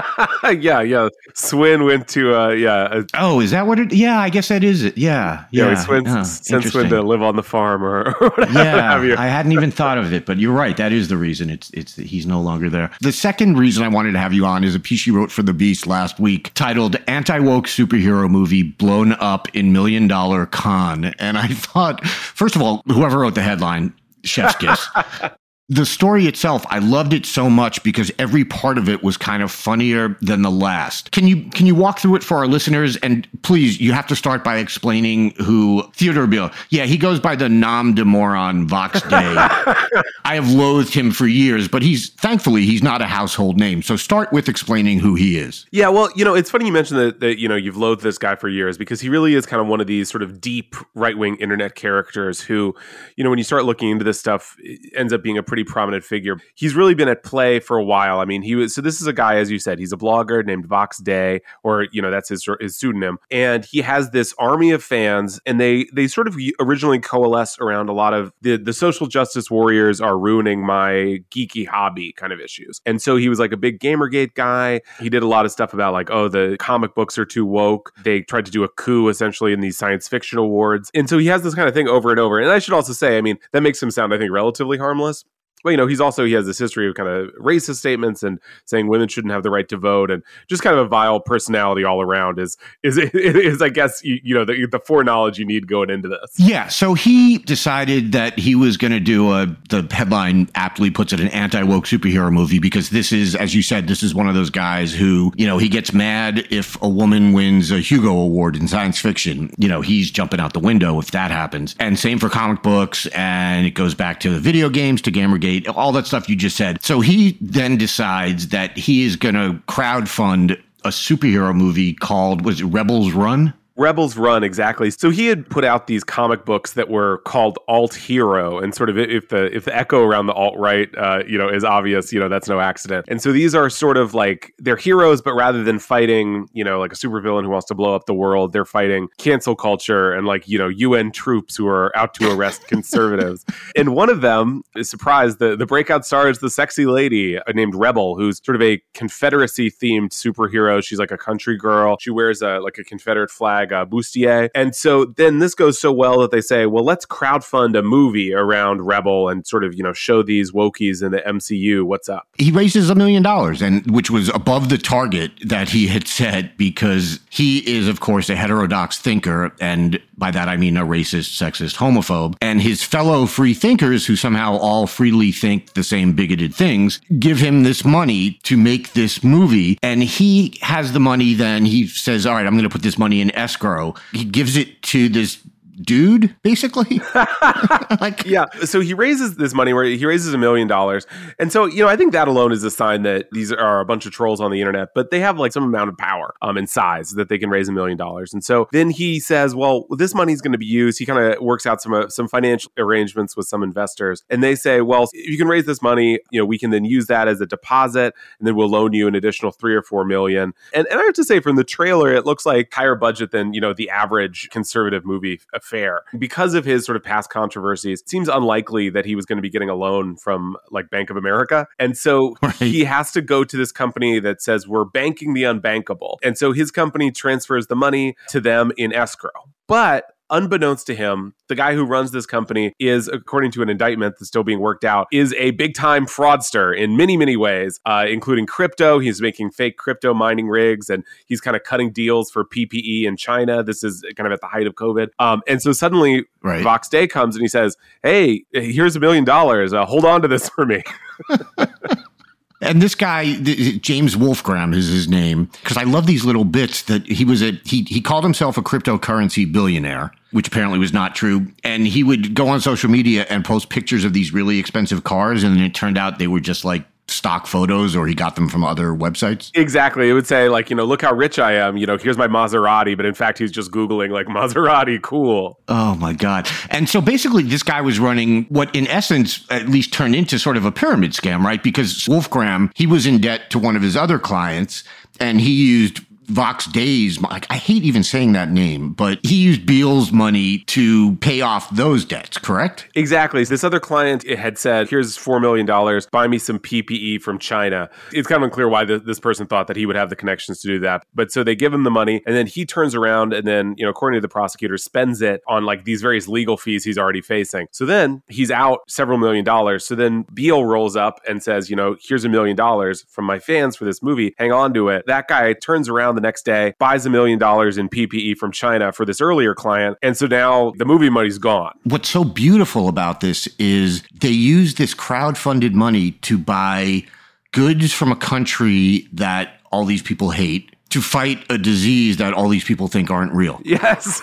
yeah, yeah. Swin went to, uh, yeah. Uh, oh, is that what it, yeah, I guess that is it. Yeah, yeah. Yeah, Swin oh, sent Swin to live on the farm or, or whatever. Yeah, I hadn't even thought of it, but you're right. That is the reason. It's, it's that he's no longer there. The second reason I wanted to have you on is a piece you wrote for The Beast last week titled Anti-Woke Superhero Movie Blown Up in Million Dollar Con. And I thought, first of all, whoever wrote the headline, chef's kiss. The story itself, I loved it so much because every part of it was kind of funnier than the last. Can you can you walk through it for our listeners? And please, you have to start by explaining who Theodore Beale. Yeah, he goes by the nom de moron Vox Day. I have loathed him for years, but he's thankfully he's not a household name. So start with explaining who he is. Yeah, well, you know, it's funny you mentioned that, that you know, you've loathed this guy for years because he really is kind of one of these sort of deep right-wing internet characters who, you know, when you start looking into this stuff, it ends up being a pretty prominent figure. He's really been at play for a while. I mean, he was, so this is a guy, as you said, he's a blogger named Vox Day, or, you know, that's his, his pseudonym. And he has this army of fans, and they, they sort of originally coalesce around a lot of the, the social justice warriors are ruining my geeky hobby kind of issues. And so he was like a big Gamergate guy. He did a lot of stuff about like, oh, the comic books are too woke. They tried to do a coup essentially in these science fiction awards. And so he has this kind of thing over and over. And I should also say, I mean, that makes him sound, I think, relatively harmless. Well, you know, he's also, he has this history of kind of racist statements and saying women shouldn't have the right to vote, and just kind of a vile personality all around is, is, is I guess, you, you know, the, the foreknowledge you need going into this. Yeah. So he decided that he was going to do a, the headline aptly puts it, an anti-woke superhero movie, because this is, as you said, this is one of those guys who, you know, he gets mad if a woman wins a Hugo Award in science fiction. You know, he's jumping out the window if that happens. And same for comic books. And it goes back to video games, to Gamergate, all that stuff you just said. So he then decides that he is going to crowdfund a superhero movie called, was it Rebels Run? Rebels Run, exactly. So he had put out these comic books that were called Alt Hero, and sort of if the if the echo around the alt right, uh, you know, is obvious, you know, that's no accident. And so these are sort of like they're heroes, but rather than fighting, you know, like a supervillain who wants to blow up the world, they're fighting cancel culture and like you know U N troops who are out to arrest conservatives. And one of them is surprised the the breakout star is the sexy lady named Rebel, who's sort of a Confederacy themed superhero. She's like a country girl. She wears a like a Confederate flag. Uh, bustier. And so then this goes so well that they say, well, let's crowdfund a movie around Rebel and sort of, you know, show these wokies in the M C U what's up. He raises a million dollars, and which was above the target that he had set because he is, of course, a heterodox thinker. And by that, I mean a racist, sexist, homophobe. And his fellow free thinkers, who somehow all freely think the same bigoted things, give him this money to make this movie. And he has the money. Then he says, all right, I'm going to put this money in escrow. He gives it to this dude, basically. like, yeah. So he raises this money where he raises a million dollars. And so, you know, I think that alone is a sign that these are a bunch of trolls on the internet, but they have like some amount of power um, and size that they can raise a million dollars. And so then he says, well, this money is going to be used. He kind of works out some, uh, some financial arrangements with some investors. And they say, well, if you can raise this money, you know, we can then use that as a deposit and then we'll loan you an additional three or four million. And, and I have to say from the trailer, it looks like higher budget than, you know, the average conservative movie affair. Because of his sort of past controversies, it seems unlikely that he was going to be getting a loan from like Bank of America. And so right. he has to go to this company that says, we're banking the unbankable. And so his company transfers the money to them in escrow. But unbeknownst to him, the guy who runs this company is, according to an indictment that's still being worked out, is a big-time fraudster in many, many ways, uh, including crypto. He's making fake crypto mining rigs, and he's kind of cutting deals for P P E in China. This is kind of at the height of COVID. Um, and so suddenly right. Vox Day comes and he says, hey, here's a million dollars. Uh, hold on to this for me. And this guy, James Wolfgram is his name, because I love these little bits that he was a, he, he called himself a cryptocurrency billionaire, which apparently was not true. And he would go on social media and post pictures of these really expensive cars. And then it turned out they were just like stock photos, or he got them from other websites. Exactly. It would say like, you know, look how rich I am. You know, here's my Maserati. But in fact, he's just Googling like Maserati. Cool. Oh, my God. And so basically this guy was running what in essence at least turned into sort of a pyramid scam, right? Because Wolfgram, he was in debt to one of his other clients and he used Vox Day's, like, I hate even saying that name, but he used Beale's money to pay off those debts, correct? Exactly. This other client had said, here's four million dollars, buy me some P P E from China. It's kind of unclear why the, this person thought that he would have the connections to do that. But so they give him the money and then he turns around and then, you know, according to the prosecutor, spends it on like these various legal fees he's already facing. So then he's out several million dollars. So then Beale rolls up and says, you know, here's a million dollars from my fans for this movie. Hang on to it. That guy turns around the next day, buys a million dollars in P P E from China for this earlier client. And so now the movie money's gone. What's so beautiful about this is they use this crowdfunded money to buy goods from a country that all these people hate, to fight a disease that all these people think aren't real. Yes.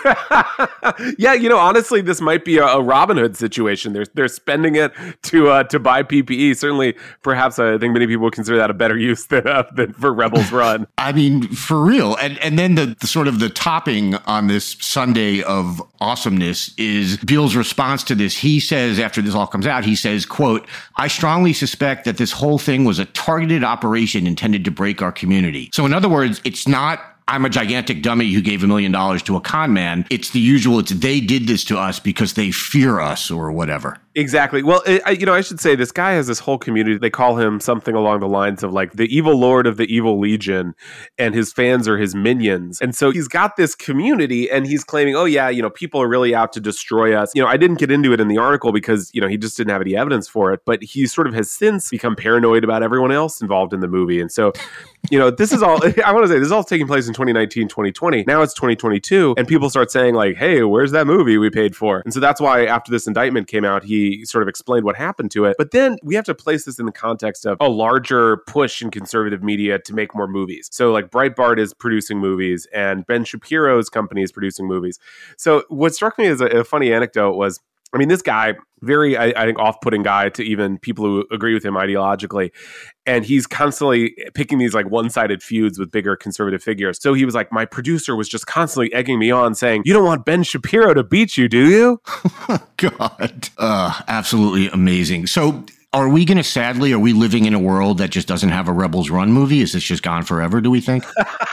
Yeah, you know, honestly, this might be a, a Robin Hood situation. They're they're spending it to uh, to buy P P E. Certainly, perhaps I think many people would consider that a better use than, uh, than for Rebels Run. I mean, for real. And and then the, the sort of the topping on this Sunday of awesomeness is Beale's response to this. He says, after this all comes out, he says, quote, I strongly suspect that this whole thing was a targeted operation intended to break our community. So in other words, it's not I'm a gigantic dummy who gave a million dollars to a con man. It's the usual. It's they did this to us because they fear us or whatever. Exactly. Well, it, I, you know, I should say this guy has this whole community. They call him something along the lines of like the evil lord of the evil legion, and his fans are his minions. And so he's got this community and he's claiming, oh, yeah, you know, people are really out to destroy us. You know, I didn't get into it in the article because, you know, he just didn't have any evidence for it. But he sort of has since become paranoid about everyone else involved in the movie. And so, you know, this is all I want to say. This is all taking place in twenty nineteen, twenty twenty. Now it's twenty twenty-two. And people start saying like, hey, where's that movie we paid for? And so that's why after this indictment came out, he sort of explained what happened to it. But then we have to place this in the context of a larger push in conservative media to make more movies. So like Breitbart is producing movies and Ben Shapiro's company is producing movies. So what struck me as a, a funny anecdote was I mean, this guy, very, I, I think, off-putting guy to even people who agree with him ideologically. And he's constantly picking these like one-sided feuds with bigger conservative figures. So he was like, my producer was just constantly egging me on saying, you don't want Ben Shapiro to beat you, do you? God. Uh, absolutely amazing. So are we going to, sadly, are we living in a world that just doesn't have a Rebels Run movie? Is this just gone forever, do we think?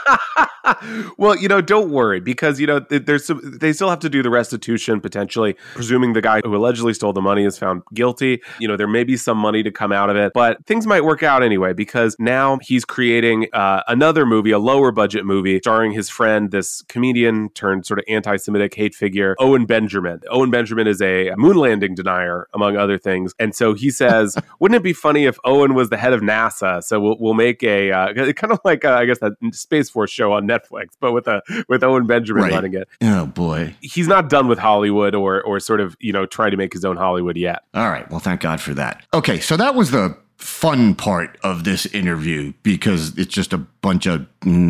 Well, you know, don't worry, because, you know, there's some, they still have to do the restitution, potentially, presuming the guy who allegedly stole the money is found guilty. You know, there may be some money to come out of it, but things might work out anyway, because now he's creating uh, another movie, a lower budget movie, starring his friend, this comedian turned sort of anti-Semitic hate figure, Owen Benjamin. Owen Benjamin is a moon landing denier, among other things. And so he says, wouldn't it be funny if Owen was the head of NASA? So we'll, we'll make a, uh, kind of like, uh, I guess, that Space Force show on Netflix, but with a with Owen Benjamin right. running it. Oh, boy. He's not done with Hollywood or or sort of, you know, trying to make his own Hollywood yet. All right. Well, thank God for that. Okay, so that was the fun part of this interview, because it's just a bunch of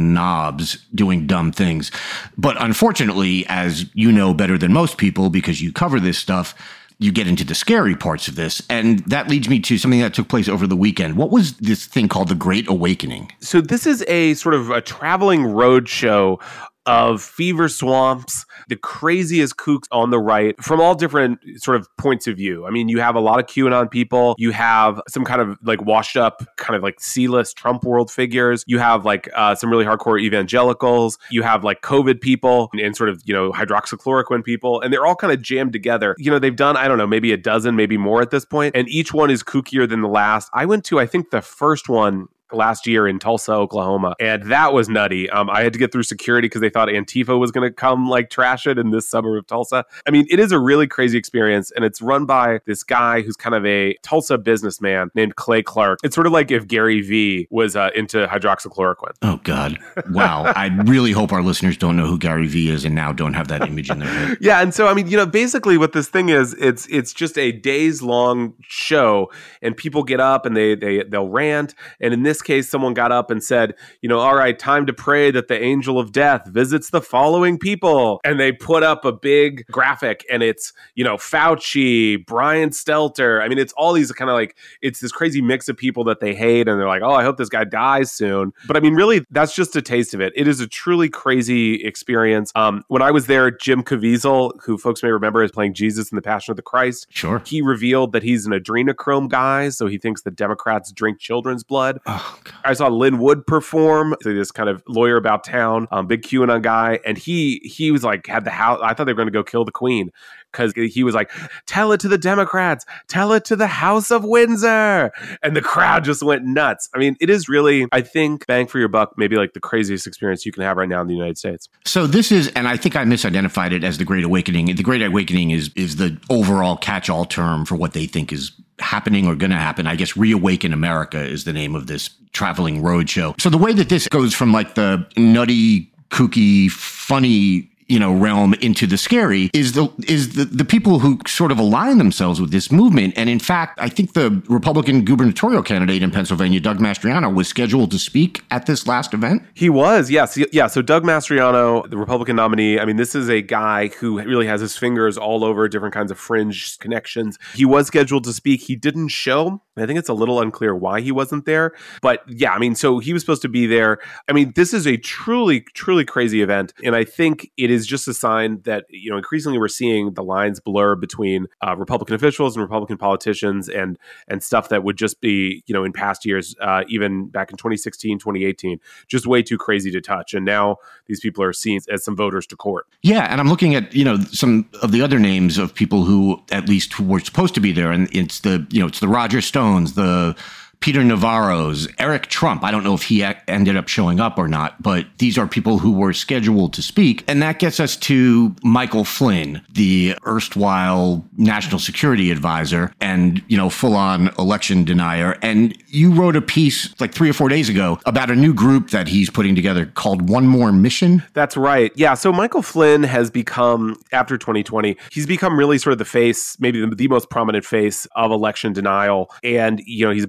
knobs doing dumb things. But unfortunately, as you know better than most people, because you cover this stuff, you get into the scary parts of this. And that leads me to something that took place over the weekend. What was this thing called The Great Awakening? So this is a sort of a traveling road show of fever swamps, the craziest kooks on the right from all different sort of points of view. I mean, you have a lot of QAnon people. You have some kind of like washed up kind of like C-list Trump world figures. You have like uh, some really hardcore evangelicals. You have like COVID people and, and sort of, you know, hydroxychloroquine people. And they're all kind of jammed together. You know, they've done, I don't know, maybe a dozen, maybe more at this point. And each one is kookier than the last. I went to, I think the first one last year in Tulsa, Oklahoma. And that was nutty. Um, I had to get through security because they thought Antifa was going to come like trash it in this suburb of Tulsa. I mean, it is a really crazy experience. And it's run by this guy who's kind of a Tulsa businessman named Clay Clark. It's sort of like if Gary Vee was uh, into hydroxychloroquine. Oh, God. Wow. I really hope our listeners don't know who Gary Vee is and now don't have that image in their head. Yeah. And so, I mean, you know, basically what this thing is, it's it's just a days long show and people get up and they, they, they'll rant. And in this case, someone got up and said, you know, all right, time to pray that the angel of death visits the following people. And they put up a big graphic and it's, you know, Fauci, Brian Stelter. I mean, it's all these kind of like, it's this crazy mix of people that they hate. And they're like, oh, I hope this guy dies soon. But I mean, really, that's just a taste of it. It is a truly crazy experience. Um, when I was there, Jim Caviezel, who folks may remember is playing Jesus in The Passion of the Christ. Sure. He revealed that he's an adrenochrome guy. So he thinks that Democrats drink children's blood. Oh, God. I saw Lynn Wood perform, so this kind of lawyer about town, um, big QAnon guy, and he he was like, had the house, I thought they were going to go kill the queen, because he was like, tell it to the Democrats, tell it to the House of Windsor, and the crowd just went nuts. I mean, it is really, I think, bang for your buck, maybe like the craziest experience you can have right now in the United States. So this is, and I think I misidentified it as the Great Awakening. The Great Awakening is is the overall catch-all term for what they think is happening or going to happen. I guess Reawaken America is the name of this traveling roadshow. So the way that this goes from like the nutty, kooky, funny, you know, realm into the scary is the is the, the people who sort of align themselves with this movement. And in fact, I think the Republican gubernatorial candidate in Pennsylvania, Doug Mastriano, was scheduled to speak at this last event. He was, yes. Yeah, so Doug Mastriano, the Republican nominee, I mean, this is a guy who really has his fingers all over different kinds of fringe connections. He was scheduled to speak. He didn't show. I think it's a little unclear why he wasn't there. But yeah, I mean, so he was supposed to be there. I mean, this is a truly, truly crazy event. And I think it is just a sign that, you know, increasingly we're seeing the lines blur between uh, Republican officials and Republican politicians and and stuff that would just be, you know, in past years, uh, even back in twenty sixteen, twenty eighteen, just way too crazy to touch. And now these people are seen as some voters to court. Yeah. And I'm looking at, you know, some of the other names of people who at least who were supposed to be there. And it's the, you know, it's the Roger Stones, the Peter Navarro's, Eric Trump. I don't know if he ended up showing up or not, but these are people who were scheduled to speak. And that gets us to Michael Flynn, the erstwhile national security advisor and, you know, full-on election denier. And you wrote a piece like three or four days ago about a new group that he's putting together called One More Mission. That's right. Yeah. So Michael Flynn has become, after twenty twenty, he's become really sort of the face, maybe the, the most prominent face of election denial. And, you know, he's a big QAnon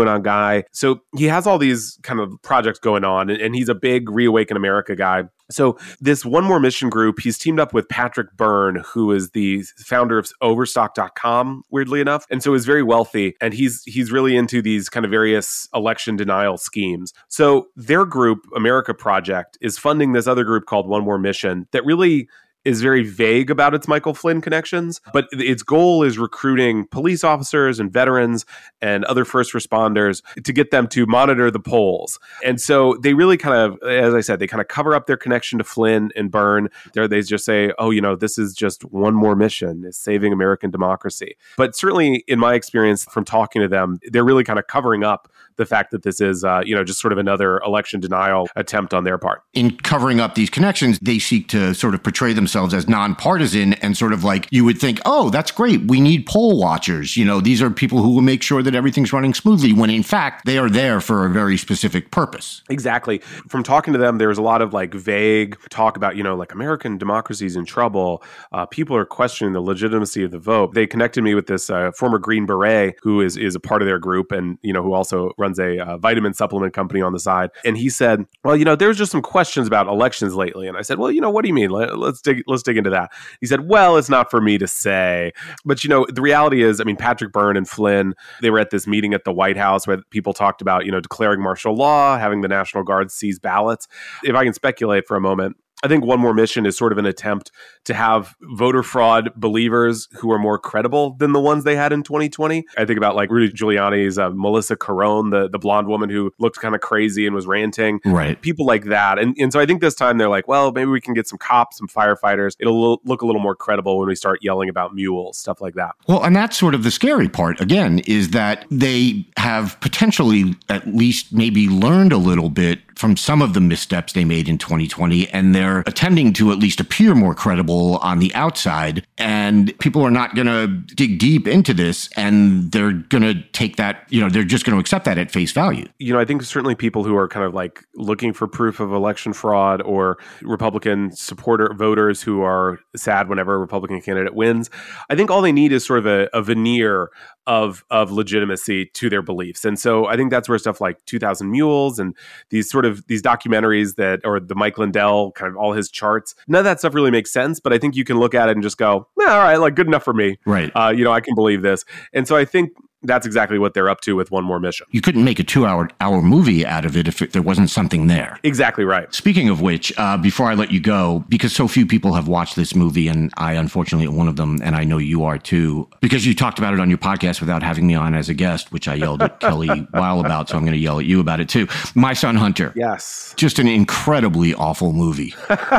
QAnon guy. So he has all these kind of projects going on, and, and he's a big Reawaken America guy. So this One More Mission group, he's teamed up with Patrick Byrne, who is the founder of Overstock dot com, weirdly enough, and so is very wealthy, and he's he's really into these kind of various election denial schemes. So their group, America Project, is funding this other group called One More Mission that really is very vague about its Michael Flynn connections, but its goal is recruiting police officers and veterans and other first responders to get them to monitor the polls. And so they really kind of, as I said, they kind of cover up their connection to Flynn and Byrne. There, they just say, oh, you know, this is just one more mission, is saving American democracy. But certainly in my experience from talking to them, they're really kind of covering up the fact that this is, uh, you know, just sort of another election denial attempt on their part. In covering up these connections, they seek to sort of portray themselves as nonpartisan and sort of like you would think, oh, that's great. We need poll watchers. You know, these are people who will make sure that everything's running smoothly, when in fact, they are there for a very specific purpose. Exactly. From talking to them, there was a lot of like vague talk about, you know, like American democracy is in trouble. Uh, people are questioning the legitimacy of the vote. They connected me with this uh, former Green Beret who is, is a part of their group and, you know, who also runs a uh, vitamin supplement company on the side. And he said, well, you know, there's just some questions about elections lately. And I said, well, you know, what do you mean? Let, let's dig, let's dig into that. He said, well, it's not for me to say. But, you know, the reality is, I mean, Patrick Byrne and Flynn, they were at this meeting at the White House where people talked about, you know, declaring martial law, having the National Guard seize ballots. If I can speculate for a moment, I think One More Mission is sort of an attempt to have voter fraud believers who are more credible than the ones they had in twenty twenty. I think about like Rudy Giuliani's uh, Melissa Carone, the, the blonde woman who looked kind of crazy and was ranting. Right. People like that. And, and so I think this time they're like, well, maybe we can get some cops, some firefighters. It'll lo- look a little more credible when we start yelling about mules, stuff like that. Well, and that's sort of the scary part, again, is that they have potentially at least maybe learned a little bit from some of the missteps they made in twenty twenty, and they're attempting to at least appear more credible on the outside. And people are not going to dig deep into this, and they're going to take that, you know, they're just going to accept that at face value. You know, I think certainly people who are kind of like looking for proof of election fraud, or Republican supporter voters who are sad whenever a Republican candidate wins, I think all they need is sort of a, a veneer of of legitimacy to their beliefs. And so I think that's where stuff like two thousand Mules and these sort of these documentaries that, or the Mike Lindell, kind of all his charts, none of that stuff really makes sense, but I think you can look at it and just go, eh, all right, like good enough for me. Right. Uh, you know, I can believe this. And so I think that's exactly what they're up to with One More Mission. You couldn't make a two-hour hour movie out of it if it, there wasn't something there. Exactly right. Speaking of which, uh, before I let you go, because so few people have watched this movie, and I unfortunately am one of them, and I know you are too, because you talked about it on your podcast without having me on as a guest, which I yelled at Kelly Weil about, so I'm going to yell at you about it too. My Son Hunter. Yes. Just an incredibly awful movie.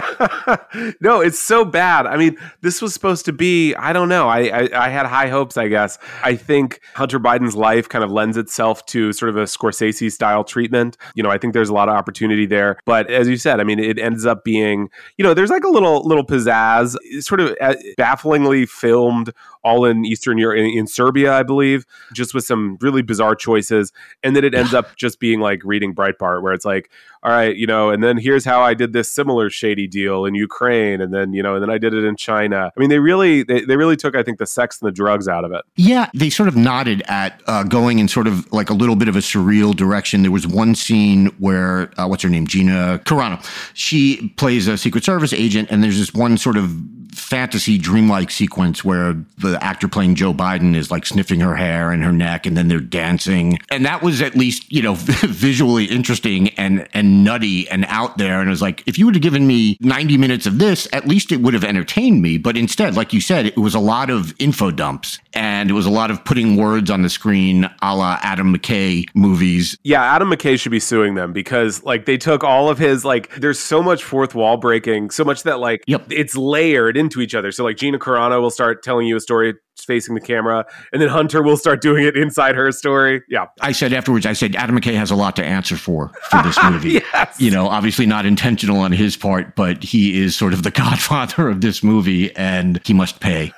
No, it's so bad. I mean, this was supposed to be, I don't know, I, I, I had high hopes, I guess. I think Hunter Biden's life kind of lends itself to sort of a Scorsese style treatment. You know, I think there's a lot of opportunity there. But as you said, I mean, it ends up being, you know, there's like a little little pizzazz, sort of bafflingly filmed all in Eastern Europe, in, in Serbia, I believe, just with some really bizarre choices. And then it ends up just being like reading Breitbart, where it's like, all right, you know, and then here's how I did this similar shady deal in Ukraine. And then, you know, and then I did it in China. I mean, they really, they, they really took, I think, the sex and the drugs out of it. Yeah, they sort of nodded at uh, going in sort of like a little bit of a surreal direction. There was one scene where, uh, what's her name? Gina Carano. She plays a Secret Service agent, and there's this one sort of fantasy dreamlike sequence where the actor playing Joe Biden is like sniffing her hair and her neck, and then they're dancing. And that was at least, you know, visually interesting and, and nutty and out there. And it was like, if you would have given me ninety minutes of this, at least it would have entertained me. But instead, like you said, it was a lot of info dumps, and it was a lot of putting words on the screen a la Adam McKay movies. Yeah, Adam McKay should be suing them, because like they took all of his, like, there's so much fourth wall breaking, so much that like yep. it's layered into each other. So like Gina Carano will start telling you a story facing the camera, and then Hunter will start doing it inside her story. Yeah. I said afterwards, I said, Adam McKay has a lot to answer for for this movie. Yes. You know, obviously not intentional on his part, but he is sort of the godfather of this movie, and he must pay.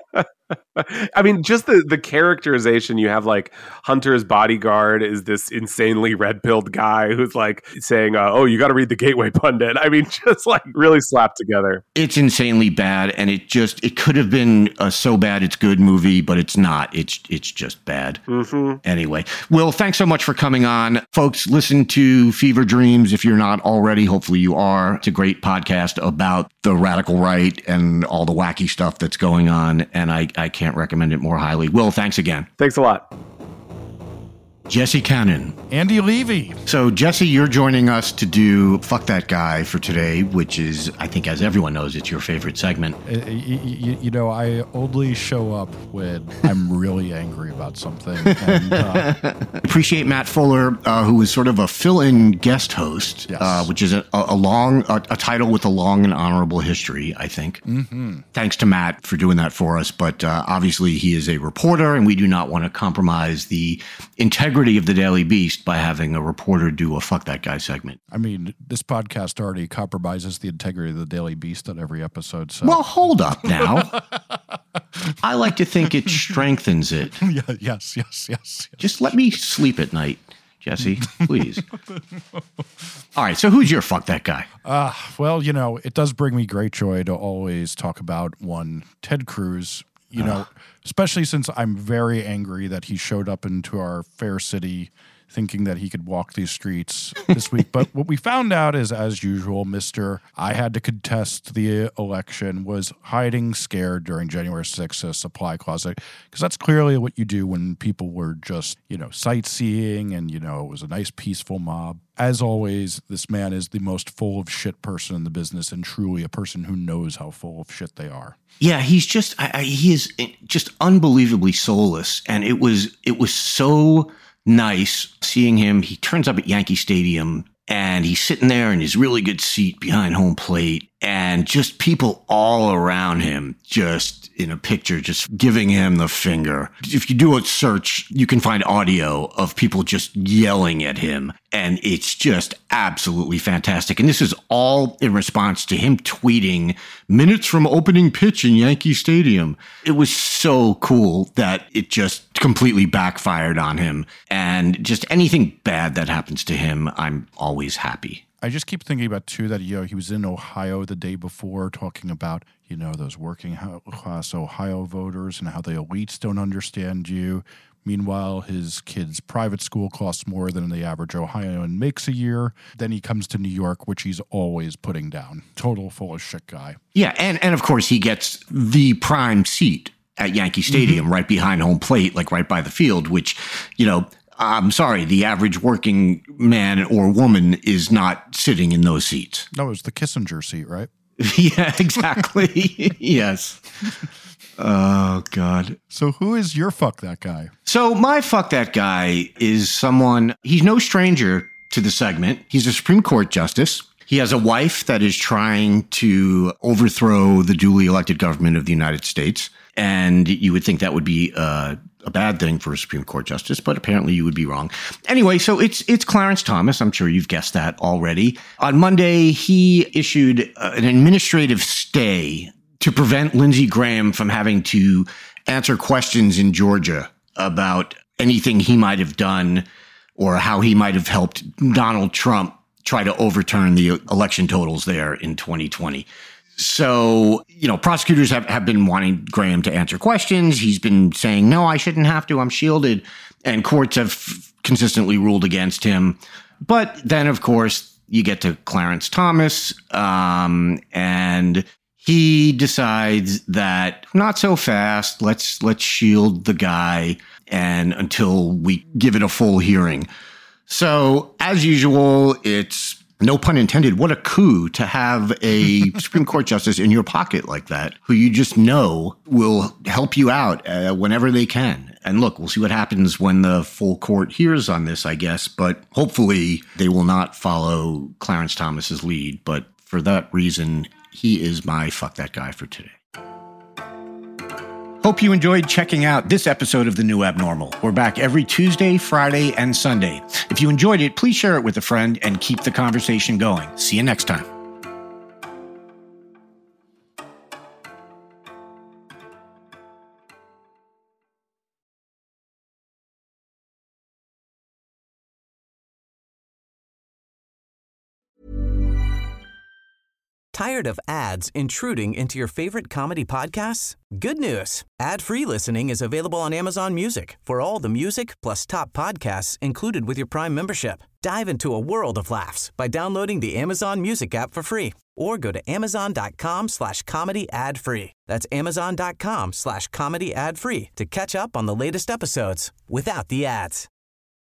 I mean, just the, the characterization, you have like Hunter's bodyguard is this insanely red-pilled guy who's like saying, uh, oh, you got to read the Gateway Pundit. I mean, just like really slapped together. It's insanely bad. And it just, it could have been uh, so bad it's good. good movie, but it's not. It's it's just bad. Mm-hmm. Anyway, Will, thanks so much for coming on. Folks, listen to Fever Dreams if you're not already. Hopefully you are. It's a great podcast about the radical right and all the wacky stuff that's going on, and I, I can't recommend it more highly. Will, thanks again. Thanks a lot. Jesse Cannon. Andy Levy. So, Jesse, you're joining us to do Fuck That Guy for today, which is, I think, as everyone knows, it's your favorite segment. Uh, you, you know, I only show up when I'm really angry about something. And, uh, Appreciate Matt Fuller, uh, who is sort of a fill-in guest host, Yes. uh, which is a, a long, a, a title with a long and honorable history, I think. Mm-hmm. Thanks to Matt for doing that for us. But uh, obviously, he is a reporter, and we do not want to compromise the integrity of the Daily Beast by having a reporter do a Fuck That Guy segment. I mean, this podcast already compromises the integrity of the Daily Beast on every episode. So. Well, hold up now. I like to think it strengthens it. yeah, yes, yes, yes, yes. Just let me sleep at night, Jesse, please. All right, so who's your Fuck That Guy? Uh, well, you know, it does bring me great joy to always talk about one Ted Cruz, you uh. know, especially since I'm very angry that he showed up into our fair city thinking that he could walk these streets this week. But what we found out is, as usual, Mister I had to contest the election was hiding scared during January sixth as supply closet, because that's clearly what you do when people were just, you know, sightseeing and, you know, it was a nice peaceful mob. As always, this man is the most full of shit person in the business, and truly a person who knows how full of shit they are. Yeah, he's just, I, I, he is just unbelievably soulless. And it was, it was so nice seeing him. He turns up at Yankee Stadium and he's sitting there in his really good seat behind home plate, and just people all around him just in a picture just giving him the finger. If you do a search, you can find audio of people just yelling at him, and it's just absolutely fantastic. And this is all in response to him tweeting minutes from opening pitch in Yankee Stadium. It was so cool that it just completely backfired on him. And just anything bad that happens to him, I'm always happy. I just keep thinking about, too, that, you know, he was in Ohio the day before talking about, you know, those working class Ohio voters and how the elites don't understand you. Meanwhile, his kid's private school costs more than the average Ohioan makes a year. Then he comes to New York, which he's always putting down. Total full of shit guy. Yeah, and, and of course, he gets the prime seat at Yankee Stadium, mm-hmm. right behind home plate, like right by the field, which, you know, I'm sorry, the average working man or woman is not sitting in those seats. No, it was the Kissinger seat, right? Yeah, exactly. Yes. Oh, God. So who is your Fuck That Guy? So my Fuck That Guy is someone, he's no stranger to the segment. He's a Supreme Court justice. He has a wife that is trying to overthrow the duly elected government of the United States. And you would think that would be uh, a bad thing for a Supreme Court justice, but apparently you would be wrong. Anyway, so it's it's Clarence Thomas. I'm sure you've guessed that already. On Monday, he issued uh, an administrative stay to prevent Lindsey Graham from having to answer questions in Georgia about anything he might have done or how he might have helped Donald Trump try to overturn the election totals there in twenty twenty. So, you know, prosecutors have, have been wanting Graham to answer questions. He's been saying, no, I shouldn't have to. I'm shielded. And courts have f- consistently ruled against him. But then, of course, you get to Clarence Thomas, um, and he decides that not so fast. Let's let's shield the guy and until we give it a full hearing. So, as usual, it's no pun intended. What a coup to have a Supreme Court justice in your pocket like that, who you just know will help you out uh, whenever they can. And look, we'll see what happens when the full court hears on this, I guess. But hopefully they will not follow Clarence Thomas's lead. But for that reason, he is my Fuck That Guy for today. Hope you enjoyed checking out this episode of The New Abnormal. We're back every Tuesday, Friday, and Sunday. If you enjoyed it, please share it with a friend and keep the conversation going. See you next time. Tired of ads intruding into your favorite comedy podcasts? Good news. Ad-free listening is available on Amazon Music for all the music plus top podcasts included with your Prime membership. Dive into a world of laughs by downloading the Amazon Music app for free or go to amazon.com slash comedy ad free. That's amazon.com slash comedy ad free to catch up on the latest episodes without the ads.